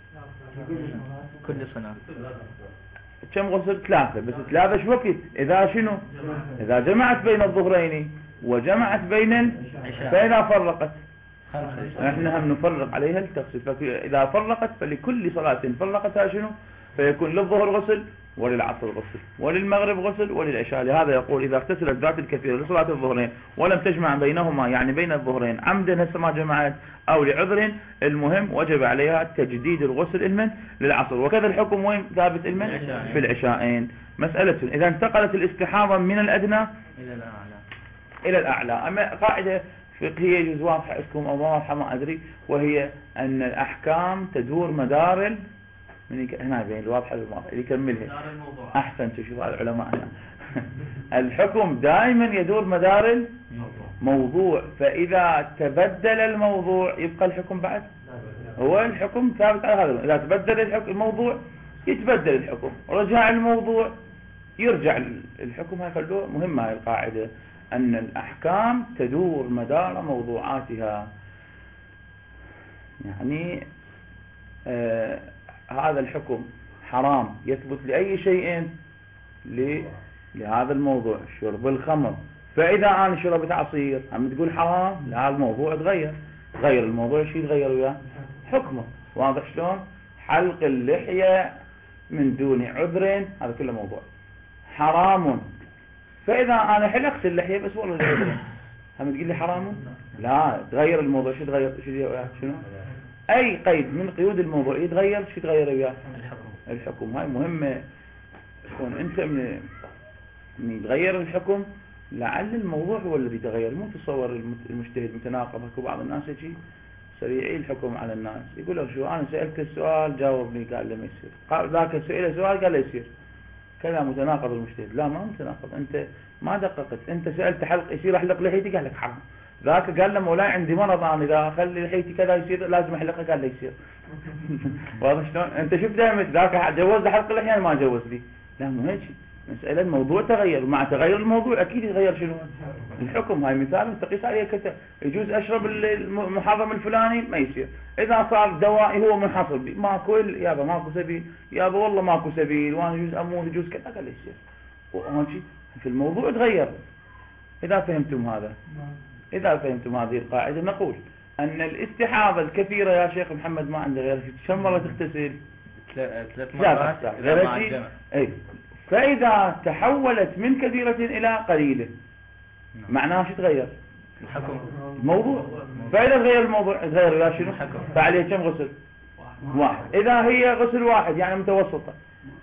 كل صلاة كم غسل ثلاثة بس ثلاثة شو وقت إذا شنو إذا جمعت بين الظهرين وجمعت بين العشاء فإذا فرقت احنا هم نفرق عليها التغسل. فإذا فرقت فلكل صلاة فرقتها شنو فيكون للظهر غسل وللعصر غسل وللمغرب غسل وللعشاء. لهذا يقول إذا اغتسلت ذات الكثير لصلاة الظهرين ولم تجمع بينهما يعني بين الظهرين عمدا هسه ما جمعت أو لعذر المهم وجب عليها تجديد الغسل المن للعصر. وكذا الحكم وين ثابت المن في العشاءين. مسألة إذا انتقلت الاستحاضة من الأدنى إلى الأعلى إلى الأعلى. أما قاعدة فقهية يجوز واضحة اسكم أو واضحة ما أدري وهي أن الأحكام تدور مدار من هنا بين الواضحة بالواضحة يكملها أحسن تشوف العلماء هنا الحكم دائما يدور مدار الموضوع. فإذا تبدل الموضوع يبقى الحكم بعد هو الحكم ثابت على هذا. إذا تبدل الحكم الموضوع يتبدل الحكم رجع الموضوع يرجع الحكم. هاي خلوه مهمة هاي القاعدة أن الأحكام تدور مدار موضوعاتها. يعني آه هذا الحكم حرام يثبت لأي شيء لهذا الموضوع شرب الخمر. فإذا أنا شربت عصير عم تقول حرام لا الموضوع تغير غير الموضوع شيء تغير وياه حكمه. واضح شلون. حلق اللحية من دون عذر هذا كله موضوع حرام. فإذا أنا حلقت اللحية بس والله عذر هم تقول لي حرام لا تغير الموضوع شو تغير شنو أي قيد من قيود الموضوع يتغير شو يتغير وياه الحكم. الحكم هاي مهمة. تكون أنت من من يتغير الحكم لعل الموضوع هو الذي تغير. مو تصور المت- المجتهد متناقض. اكو بعض الناس يجي سريعي الحكم على الناس، يقول لك شو انا سألت السؤال جاوبني قال لي ما يصير، قال ذاك سئله سؤال قال له يصير. كذا متناقض المجتهد. لا ما متناقض، انت ما دققت. انت سألت حلق يصير احلق لحيتي قال لك حرام، ذاك قال له مولاي عندي مرض انا اذا اخلي لحيتي كذا يصير لازم احلقها قال له يصير. واضح شلون؟ انت شفت دائما ذاك جوز حلق اللحيه ما جوز لي. لا مو هيك، مسألة الموضوع تغير، مع تغير الموضوع اكيد يتغير شنو الحكم. هاي مثال تقيس عليه كذا. يجوز اشرب المحرم الفلاني ما يصير، اذا صار دوائي هو منحصر بي ماكو يابا ماكو سبيل، يابا والله ماكو سبيل وانا يجوز اموت يجوز كذا قال لي يصير. وهون شيء في الموضوع تغير. اذا فهمتم هذا، اذا فهمتم هذه القاعدة نقول ان الاستحاضة الكثيرة يا شيخ محمد ما عنده غير كم مرة تغتسل؟ ثلاث مرات غير شيء. اي فإذا تحولت من كثيرة إلى قليلة معناها شو تغير؟ الحكم الموضوع. فإذا تغير الموضوع تغير يا شنو؟ فعليه كم غسل؟ واحد. إذا هي غسل واحد يعني متوسطة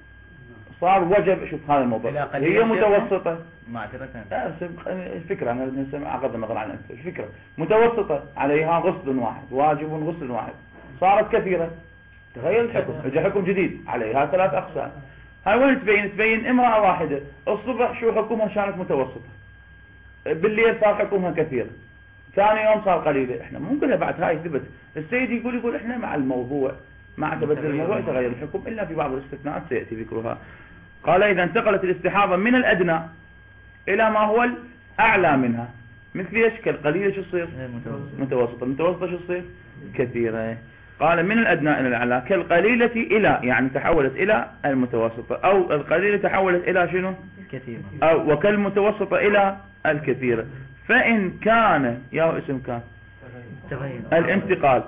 صار وجب. شوف هذا الموضوع، هي متوسطة معذرة الفكرة أنا نسمع أغض النظر عن أنت الفكرة متوسطة عليها غسل واحد واجب غسل واحد، صارت كثيرة تغير الحكم، اجى حكم جديد عليها ثلاث أقسام. هاي وين تبين؟ تبين امرأة واحدة الصبح شو حكمها كانت متوسطة، بالليل صار حكمها كثيرة، ثاني يوم صار قليلة. احنا مو نقولها بعد هاي ثبت. السيد يقول يقول احنا مع الموضوع مع تبدل الموضوع تغير الحكم الا في بعض الاستثناءات سيأتي ذكرها. قال اذا انتقلت الاستحاضة من الادنى الى ما هو الاعلى منها مثل ايش؟ كالقليلة شو تصير؟ متوسطة. متوسطة شو تصير؟ كثيرة. قال من الأدنى إلى الأعلى كالقليلة إلى يعني تحولت إلى المتوسطة، أو القليلة تحولت إلى شنو؟ الكثير، أو وكالمتوسطة إلى الكثيرة. فإن كان يا اسم كان تغير الانتقال،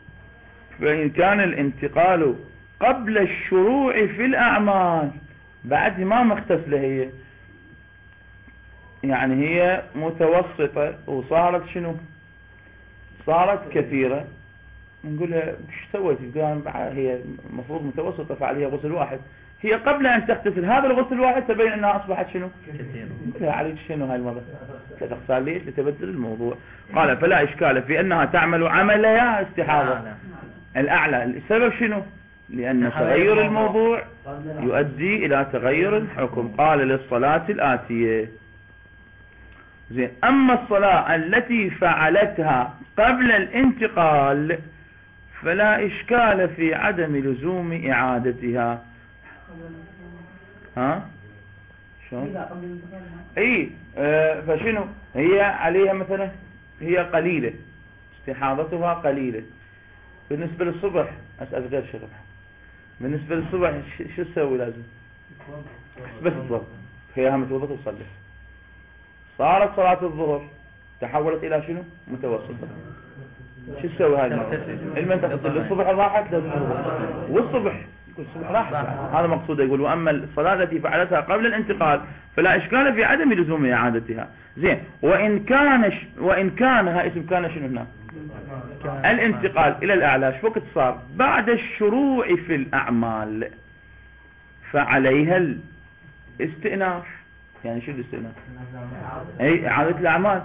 فإن كان الانتقال قبل الشروع في الأعمال بعد ما مغتسلة هي يعني هي متوسطة وصارت شنو؟ صارت كثيرة، نقولها ايش سويت؟ قال هي المفروض متوسطة فعليها غسل واحد، هي قبل ان تغتسل هذا الغسل الواحد تبين انها اصبحت شنو؟ كثير. نقولها عليك شنو هاي المرة؟ تغسل ليش؟ لتبدل الموضوع. قال فلا اشكال في انها تعمل عمل يا استحاضة الاعلى. السبب شنو؟ لان تغير الموضوع يؤدي الى تغير الحكم. قال للصلاة الآتية زين. اما الصلاة التي فعلتها قبل الانتقال فلا إشكال في عدم لزوم إعادتها. ها شلون؟ اي آه فشنو هي عليها مثلا؟ هي قليلة استحاضتها قليلة. بالنسبة للصبح أسأل غير شغل، بالنسبة للصبح شو تسوي؟ لازم بس تضرب هي هم توضت وتصلي. صارت صلاة الظهر تحولت إلى شنو؟ متوسطة. شو تسوي هاي المنطقة؟ الصبح راحت والصبح الصبح راحت. هذا مقصوده. يقول وأما الصلاة التي فعلتها قبل الانتقال فلا إشكال في عدم لزوم إعادتها. زين. وإن كان ش... وإن كان ها اسم كان شنو هنا؟ الانتقال إلى الأعلى شو وقت صار؟ بعد الشروع في الأعمال فعليها الاستئناف. يعني شو الاستئناف؟ أي إعادة الأعمال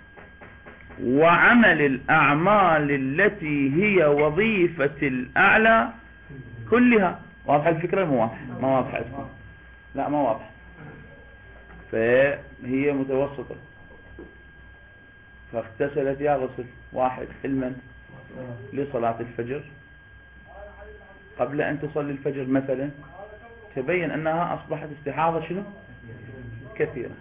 وعمل الأعمال التي هي وظيفة الأعلى كلها. واضح الفكرة؟ مو واضح؟ ما واضح عندكم؟ لا ما واضح. فهي متوسطة فاغتسلت يا غسل واحد علما لصلاة الفجر قبل أن تصلي الفجر مثلا تبين أنها أصبحت استحاضة شنو؟ كثيرة.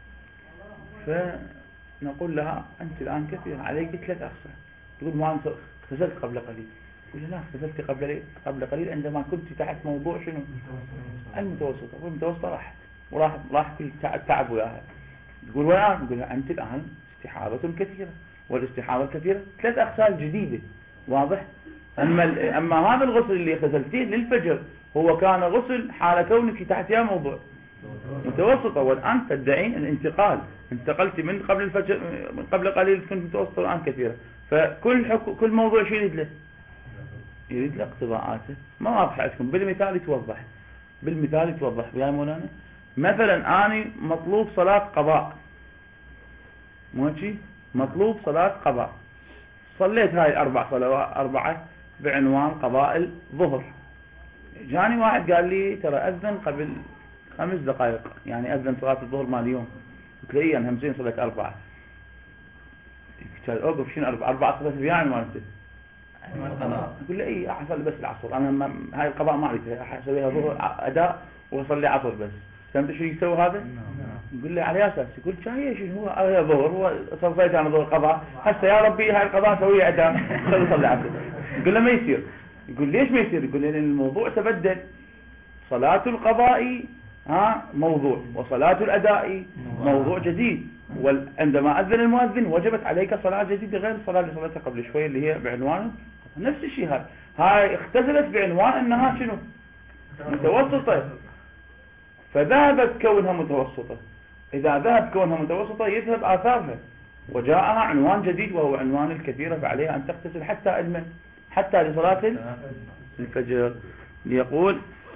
فنقول لها أنت الآن كثيرة عليك ثلاث أقسام. تقول ما أنت اغتسلت قبل قليل. تقول لا اغتسلت قبل قبل قليل عندما كنت تحت موضوع شنو؟ المتوسطة. والمتوسطة راحت وراح راح كل تعب وياها. تقول والآن تقول أنت الآن استحاضة كثيرة، والاستحاضة الكثيرة ثلاث أقسام جديدة. واضح؟ أما أما هذا الغسل اللي اغتسلتيه للفجر هو كان غسل حال كونك تحتها موضوع متوسطة، والآن تدعين الانتقال، انتقلت من قبل الفجر من قبل قليل كنت متوسطة والآن كثيرة. فكل حكو كل موضوع شو يريد له؟ يريد له اقتضاءاته. ما واضح عندكم؟ بالمثال يتوضح. بالمثال يتوضح يا مولانا. مثلا أنا مطلوب صلاة قضاء ماشي، مطلوب صلاة قضاء. صليت هاي الأربع صلوات أربعة بعنوان قضاء الظهر. جاني واحد قال لي ترى أذن قبل خمس دقائق، يعني أذن صلاة الظهر مال اليوم. قلت له إيه أنا همزين صليت أربعة. قال أوقف شنو أربعة؟ أربعة صليت بيعني مالته. يقول لي إيه أحصل بس العصر، أنا ما هاي القضاء ما أريد أسويها ظهر أداء وأصلي عصر بس. فهمت شو يسوي هذا؟ يقول لي على أساس، يقول شاهي شنو هو هذا ظهر، هو صليت أنا ظهر قضاء، هسه يا ربي هاي القضاء سويه أداء خلي صلي عصر. يقول له ما يصير. يقول ليش ما يصير؟ يقول لأن الموضوع تبدل. صلاة القضاء ها موضوع، وصلاة الأداء موضوع جديد، وعندما أذن المؤذن وجبت عليك صلاة جديدة غير الصلاة اللي صليتها قبل شوي اللي هي بعنوان نفس الشيء. هاي هاي اختزلت بعنوان أنها شنو؟ متوسطة، فذهبت كونها متوسطة. إذا ذهب كونها متوسطة يذهب آثارها، وجاءها عنوان جديد وهو عنوان الكثيرة، فعليها أن تغتسل حتى المن حتى لصلاة الفجر. ليقول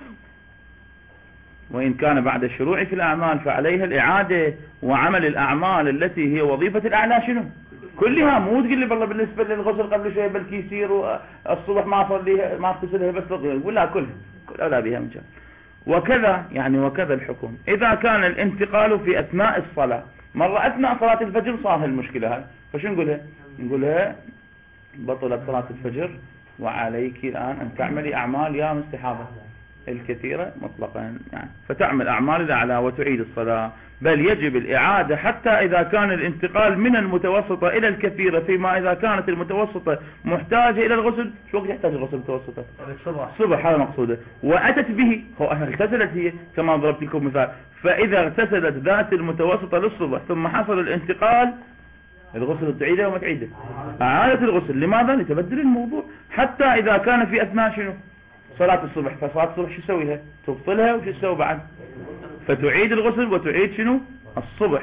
وإن كان بعد الشروع في الأعمال فعليها الإعادة وعمل الأعمال التي هي وظيفة الأعلى شنو كلها. مو تقول لي بالله بالنسبة للغسل قبل شوية بلكي يصير الصبح ما أصليها ما أغتسلها بس ولا كلها كل أولى بها مجال. وكذا يعني وكذا الحكم إذا كان الانتقال في أثناء الصلاة. مرة أثناء صلاة الفجر صار المشكلة هاي، فشو نقولها؟ نقولها بطلت صلاة الفجر وعليك الآن أن تعملي أعمال يا مستحاضة الكثيرة مطلقا، يعني فتعمل أعمال الأعلى وتعيد الصلاة. بل يجب الإعادة حتى إذا كان الانتقال من المتوسطة إلى الكثيرة، فيما إذا كانت المتوسطة محتاجة إلى الغسل. شو وقت يحتاج الغسل المتوسطة؟ الصبح. الصبح هذا مقصوده. وأتت به هو اغتسلت هي كما ضربت لكم مثال. فإذا اغتسلت ذات المتوسطة للصبح ثم حصل الانتقال الغسل تعيده وما تعيده. أعادة الغسل. لماذا؟ لتبدل الموضوع. حتى إذا كان في أثناء شنو صلاة الصبح، فصلاة الصبح شو تسويها؟ تبطلها وشو تسوي بعد؟ فتعيد الغسل وتعيد شنو الصبح.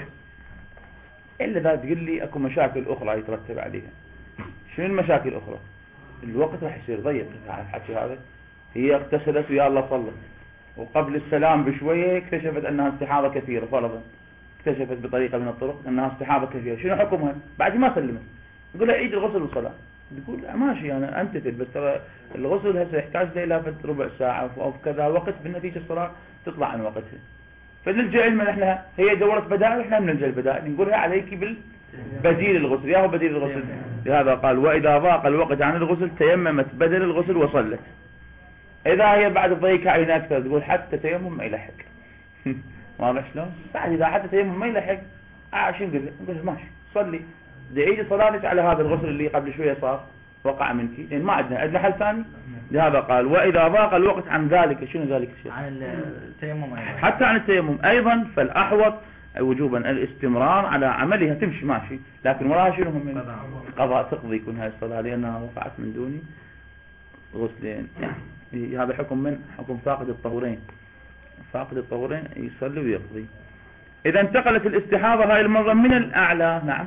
إلا ذا تقول لي أكو مشاكل أخرى يترتب عليها. شنو المشاكل الأخرى؟ الوقت راح يصير ضيق. تعرف حكي هذا؟ هي اغتسلت ويا الله صلت، وقبل السلام بشوية اكتشفت أنها استحاضة كثيرة فرضا، اكتشفت بطريقة من الطرق أنها استحاضة كثيرة. شنو حكمها؟ بعد ما سلمت يقول لها عيد الغسل والصلاة. تقول ماشي أنا أمتثل، بس ترى الغسل هسه يحتاج إلى ربع ساعة أو كذا وقت، بالنتيجة الصلاة تطلع عن وقتها. فنلجأ لمن احنا هي دورت بدائل واحنا بنلجأ البدائل، نقولها عليك بالبديل الغسل. يا هو بديل الغسل. لهذا قال وإذا ضاق الوقت عن الغسل تيممت بدل الغسل وصلت. إذا هي بعد ضيق علينا أكثر تقول حتى تيمم ما يلحق. واضح شلون؟ بعد إذا حتى تيمم ما يلحق عشان نقول نقول ماشي صلي دعيدي صلاتك على هذا الغسل اللي قبل شوية صار وقع منك، لأن يعني ما عندنا عندنا حل ثاني. لهذا قال وإذا ضاق الوقت عن ذلك. شنو ذلك الشيء؟ عن التيمم أيضا. حتى عن التيمم أيضا. فالأحوط وجوبا الاستمرار على عملها، تمشي ماشي لكن وراها شنو من قضاء تقضي يكون هاي الصلاة لأنها وقعت من دون غسلين. يعني هذا حكم من حكم فاقد الطهورين. فاقد الطهورين يصلي ويقضي. إذا انتقلت الاستحاضة هاي المرة من الأعلى. نعم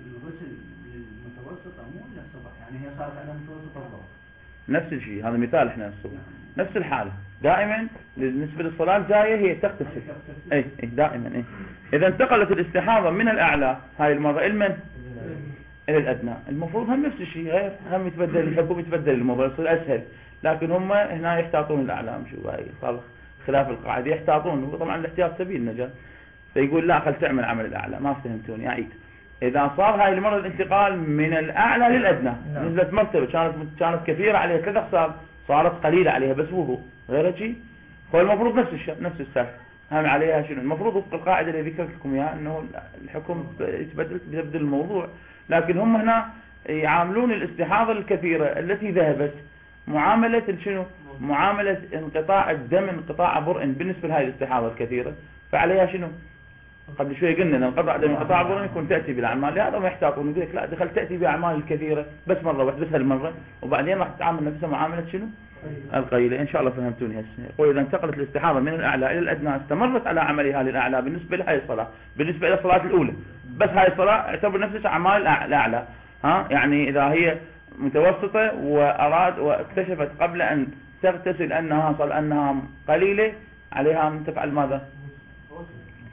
نفس الشيء. هذا مثال احنا الصبح نفس الحالة دائما بالنسبة للصلاة الجاية هي تغتسل. اي اي دائما اي. اذا انتقلت الاستحاضة من الاعلى هاي المرة المن الى الادنى، المفروض هم نفس الشيء غير هم يتبدل الحكم يتبدل الموضوع يصير اسهل، لكن هم هنا يحتاطون الاعلى. شو هاي صار خلاف القاعدة يحتاطون، وطبعا الاحتياط سبيل النجاة. فيقول لا خل تعمل عمل الاعلى. ما فهمتوني اعيد. إذا صار هاي المرة الانتقال من الأعلى للأدنى نزلت مرتبة كانت كانت كثيرة عليها كذا صار صارت قليلة عليها بس وضوء غير شيء، هو المفروض نفس الشيء نفس السالفة. هم عليها شنو المفروض وفق القاعدة اللي ذكرت لكم إياها أنه الحكم يتبدل يبدل الموضوع، لكن هم هنا يعاملون الاستحاضة الكثيرة التي ذهبت معاملة شنو معاملة انقطاع الدم انقطاع برء بالنسبة لهذه الاستحاضة الكثيرة. فعليها شنو قبل شوي قلنا ان القطع دم انقطاع برء يكون تأتي بالاعمال. لهذا ما يحتاطون يقول لك لا دخل تأتي باعمال الكثيرة بس مرة واحدة بس هالمرة، وبعدين راح تتعامل نفسها معاملة شنو القليلة. ان شاء الله فهمتوني هسه. يقول اذا انتقلت الاستحاضة من الاعلى الى الادنى استمرت على عملها للاعلى بالنسبة لهذه الصلاة بالنسبة الى الصلاة الاولى، بس هذه الصلاة اعتبر نفسها اعمال الاعلى. ها يعني اذا هي متوسطة واراد واكتشفت قبل ان تغتسل انها صل انها قليلة عليها ان تفعل ماذا؟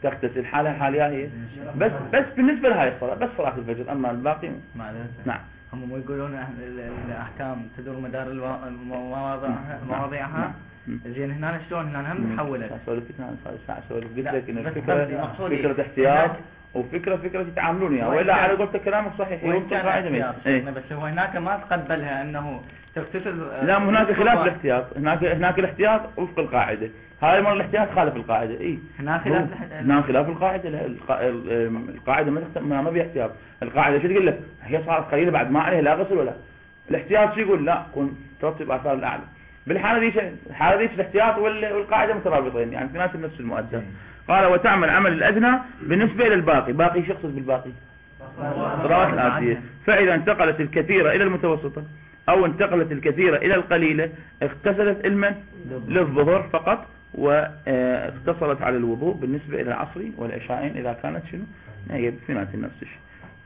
تغتسل حالها حاليا هي بس بس بالنسبة لهاي الصلاة بس صلاة الفجر، أما الباقي معلش. نعم. هم مو يقولون ال- الأحكام تدور مدار الوا- مواضعها مواضيعها. زين هنا شلون هنا هم تحولت. أسولف هنا صار ساعة أسولف قلت لا، لك إن بس الفكرة قصدي مقصودي فكرة احتياط هناك- وفكرة فكرة يتعاملون وياها، وإن وإلا كان- على قولتك كلامك صحيح وإن يوصل كان قاعدة احتياط إيه. شيخنا، بس هو هناك ما تقبلها أنه تغتسل. لا هناك خلاف الاحتياط، هناك هناك الاحتياط وفق القاعدة، هاي مرة الاحتياط خالف القاعدة. اي هناك خلاف هو- الح- هناك خلاف القاعدة. الق- ال- القاعدة ما تخت- ما ما بيها احتياط. القاعدة شو تقول لك؟ هي صارت قليلة بعد ما عليها لا غسل ولا. الاحتياط شو يقول؟ لا كن ترتب آثار الأعلى. بالحالة دي شيء، الحالة دي الاحتياط وال- والقاعدة مترابطين، يعني تناسب نفس المؤدى. قال وتعمل عمل الأدنى بالنسبة إلى الباقي. باقي شو يقصد بالباقي؟ الصلوات الآتية. فإذا انتقلت الكثيرة إلى المتوسطة أو انتقلت الكثيرة إلى القليلة اغتسلت المن للظهر فقط، واقتصرت على الوضوء بالنسبة إلى العصر والعشاءين إذا كانت شنو هي بنفس نفس الشيء.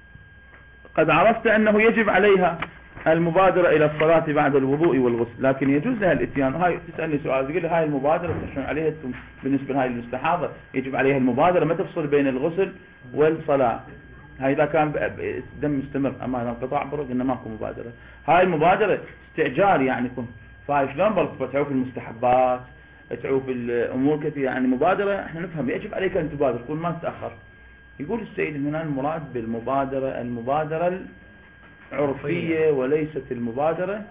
قد عرفت أنه يجب عليها المبادرة إلى الصلاة بعد الوضوء والغسل، لكن يجوز لها الاتيان. هاي تسألني سؤال تقول لي هاي المبادرة شلون عليها بالنسبة لهاي المستحاضة يجب عليها المبادرة ما تفصل بين الغسل والصلاة. هاي إذا كان دم مستمر أما انقطاع برد إنه ماكو مبادرة. هاي المبادرة استعجال يعني يكون فاي شلون برضه تعوف المستحبات تعوف الأمور كثيرة، يعني مبادرة احنا نفهم يجب عليك أن تبادر كل ما تتأخر. يقول السيد هنا المراد بالمبادرة المبادرة العرفية وليست المبادرة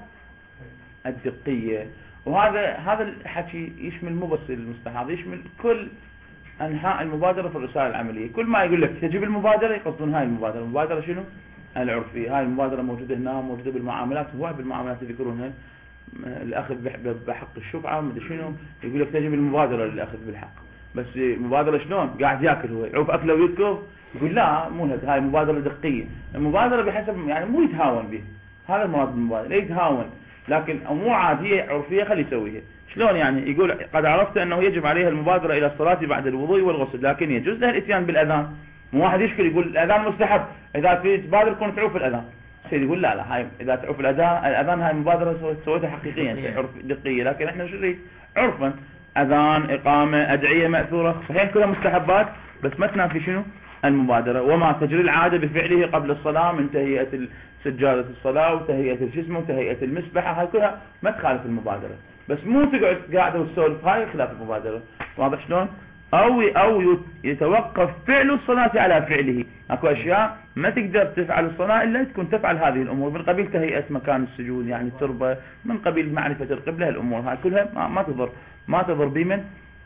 الدقية. وهذا هذا الحكي يشمل مو بس المستحاض، يشمل كل أنحاء المبادرة في الرسالة العملية. كل ما يقول لك تجب المبادرة يقصدون هاي المبادرة. المبادرة شنو؟ العرفية. هاي المبادرة موجودة هنا موجودة بالمعاملات، هو بالمعاملات يذكرونها الأخذ بحق الشفعة ومدري شنو، يقول لك تجب المبادرة للأخذ بالحق. بس مبادرة شلون؟ قاعد ياكل هو يعوف أكله ويذكر يقول لا مو هذا، هاي مبادرة دقية. المبادرة بحسب يعني مو يتهاون به، هذا المراد بالمبادرة، لا يتهاون، لكن أمور عادية عرفية خلي يسويها. شلون يعني؟ يقول قد عرفت أنه يجب عليها المبادرة إلى الصلاة بعد الوضوء والغسل، لكن يجوز لها الاتيان بالأذان. مو واحد يشكل يقول الأذان مستحب، إذا تريد تبادر كون تعوف الأذان. سيد يقول لا لا هاي إذا تعوف الأذان الأذان هاي مبادرة سويتها حقيقيا عرف دقية، لكن إحنا شو نريد؟ عرفا أذان إقامة أدعية مأثورة صحيح كلها مستحبات بس ما تنافي شنو؟ المبادرة. وما تجري العادة بفعله قبل الصلاة من تهيئة سجادة الصلاة وتهيئة الجسم وتهيئة المسبحة، هاي كلها ما تخالف المبادرة، بس مو تقعد قاعدة وتسولف، هاي خلاف المبادرة. واضح شلون؟ أو أو يتوقف فعل الصلاة على فعله. أكو أشياء ما تقدر تفعل الصلاة إلا تكون تفعل هذه الأمور من قبيل تهيئة مكان السجود يعني التربة، من قبيل معرفة القبلة، الأمور هاي كلها ما, ما تضر ما تضر بمن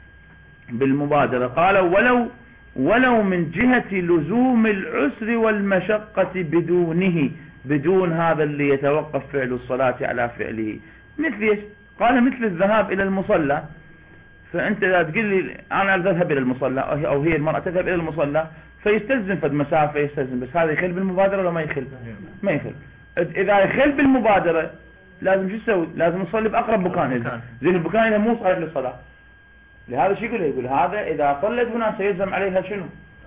بالمبادرة. قال ولو ولو من جهة لزوم العسر والمشقة بدونه، بدون هذا اللي يتوقف فعل الصلاة على فعله. مثل ايش؟ قال مثل الذهاب إلى المصلى. فأنت إذا تقول لي أنا أذهب إلى المصلى أو هي المرأة تذهب إلى المصلى فيستلزم فد مسافة يستلزم، بس هذا يخل بالمبادرة ولا ما يخل؟ ما يخل. إذا يخل بالمبادرة لازم شو تسوي؟ لازم نصلي بأقرب مكان. زين المكان إذا مو صالح للصلاة، لهذا شو يقول؟ يقول هذا إذا صلت هنا سيلزم عليها شنو؟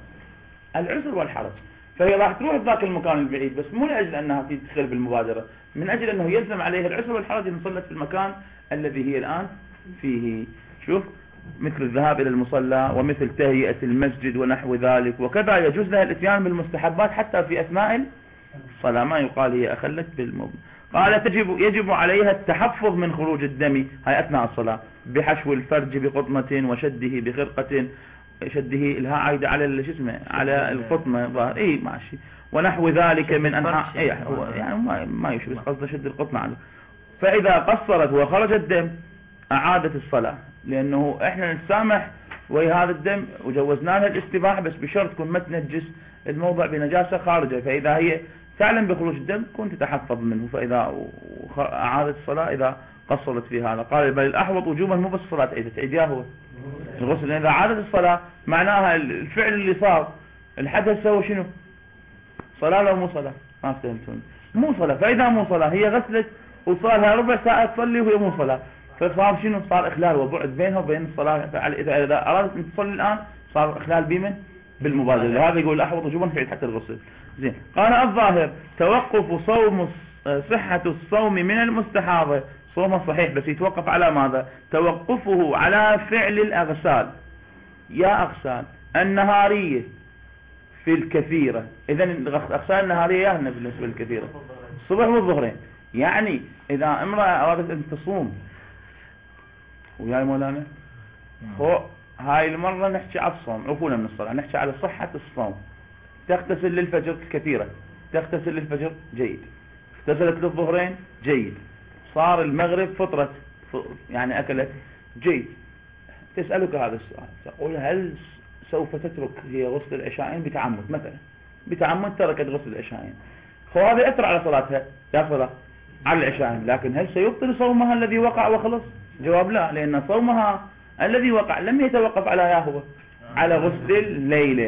العسر والحرج، فهي راح تروح ذاك المكان البعيد بس مو لأجل أنها تدخل بالمبادرة، من أجل أنه يلزم عليها العسر والحرج إن صلت في المكان الذي هي الآن فيه. شوف مثل الذهاب إلى المصلى ومثل تهيئة المسجد ونحو ذلك. وكذا يجوز لها الاتيان بالمستحبات حتى في أثناء الصلاة، ما يقال هي أخلت بالمب. قال تجب يجب عليها التحفظ من خروج الدم، هاي أثناء الصلاة، بحشو الفرج بقطمة وشده بخرقة، شده الها عايدة على شو اسمه على القطمة ظاهر اي ماشي، ونحو ذلك من أنحاء اي يعني ما ما يشبه قصد شد القطمة عنه. فإذا قصرت وخرج الدم أعادت الصلاة، لأنه إحنا نسامح وهي هذا الدم وجوزنا لها الاستباحة بس بشرط تكون ما تنجس الموضع بنجاسة خارجة، فإذا هي تعلم بخروج الدم كنت تتحفظ منه، فإذا أعادت الصلاة إذا قصرت في هذا. قال بل الأحوط وجوبا مو بس الصلاة تعيد تعيدها هو الغسل، لأن إذا عادت الصلاة معناها الفعل اللي صار الحدث سوى شنو؟ صلاة لو مو صلاة؟ ما فهمتون؟ مو صلاة. فإذا مو صلاة هي غسلت وصار لها ربع ساعة تصلي وهي مو صلاة، فصار شنو؟ صار إخلال وبعد بينها وبين الصلاة. إذا إذا أردت أن تصلي الآن صار إخلال بمن؟ بالمبادرة. لهذا يقول الأحوط وجوبا في حتى الغسل. زين. قال الظاهر توقف صوم صحة الصوم من المستحاضة، صوم صحيح بس يتوقف على ماذا؟ توقفه على فعل الأغسال. يا أغسال النهارية في الكثيرة. إذا الأغسال النهارية هنا بالنسبة للكثيرة الصبح والظهرين. يعني إذا امرأة أرادت أن تصوم وياي مولانا هو هاي المرة نحكي على الصوم، عفونا من الصلاة، نحكي على صحة الصوم. تغتسل للفجر كثيرة، تغتسل للفجر جيد، اغتسلت للظهرين جيد، صار المغرب فطرت يعني أكلت جيد. تسألك هذا السؤال تقول هل سوف تترك هي غسل العشاءين بتعمد مثلا، بتعمد تركت غسل العشاءين، فهذا أثر على صلاتها يا صلاة على العشاءين، لكن هل سيبطل صومها الذي وقع وخلص؟ جواب لا، لأن صومها الذي وقع لم يتوقف على ياهو على غسل الليلة.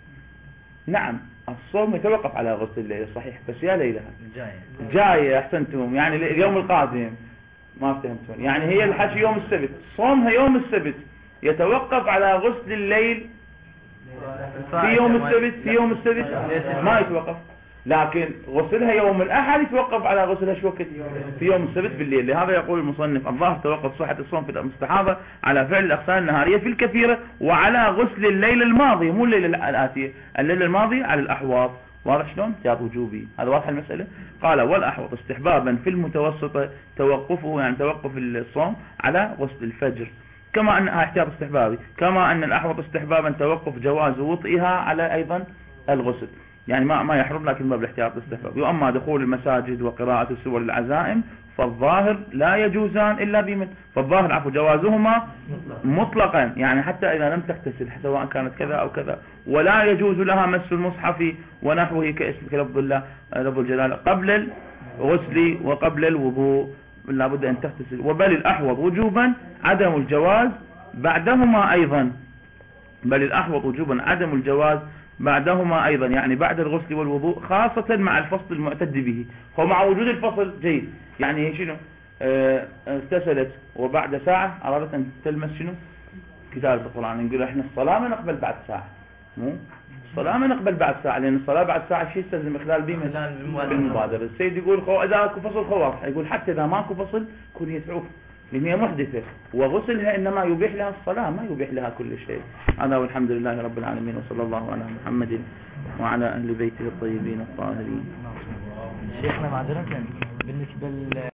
نعم الصوم يتوقف على غسل الليلة صحيح، بس يا ليلة جاية جاية أحسنتم، يعني اليوم القادم ما فهمتون، يعني هي الحج يوم السبت، صومها يوم السبت يتوقف على غسل الليل في يوم السبت، في يوم السبت ما يتوقف، لكن غسلها يوم الأحد يتوقف على غسلها شو وقت في يوم السبت بالليل. لهذا يقول المصنف الظاهر توقف صحة الصوم في المستحاضة على فعل الأغسال النهارية في الكثيرة وعلى غسل الليل الماضي، مو الليل الآتية، الليل الماضي على الأحواض. واضح شلون؟ احتياط وجوبي. هذا واضح المسألة. قال والأحوط استحبابا في المتوسطة توقفه يعني توقف الصوم على غسل الفجر، كما أن احتياط استحبابي، كما أن الأحوط استحبابا توقف جواز وطئها على أيضا الغسل، يعني ما ما يحرم لكن باب الاحتياط الاستحبابي. وأما دخول المساجد وقراءة سور العزائم فالظاهر لا يجوزان إلا بمن، فالظاهر عفوا جوازهما مطلقا، يعني حتى إذا لم تغتسل سواء كانت كذا أو كذا، ولا يجوز لها مس المصحف ونحوه كاسم لفظ الله لفظ الجلالة قبل الغسل وقبل الوضوء لا بد أن تغتسل. وبل الأحوط وجوبا عدم الجواز بعدهما أيضا، بل الأحوط وجوبا عدم الجواز بعدهما أيضا، يعني بعد الغسل والوضوء، خاصة مع الفصل المعتد به. ومع وجود الفصل جيد، يعني شنو اه اغتسلت وبعد ساعة أرادت أن تلمس شنو كتاب القرآن، نقول احنا الصلاة ما نقبل بعد ساعة، مو الصلاة ما نقبل بعد ساعة، لأن الصلاة بعد ساعة شيء يستلزم إخلال بيمة بالمبادرة. السيد يقول خو إذا اكو فصل خلاص، يقول حتى إذا ماكو فصل كون هي تعوف، لأن هي محدثة، وغسلها إنما يبيح لها الصلاة ما يبيح لها كل شيء. هذا والحمد لله رب العالمين، وصلى الله على محمد وعلى أهل بيته الطيبين الطاهرين. شيخنا معذرة بالنسبة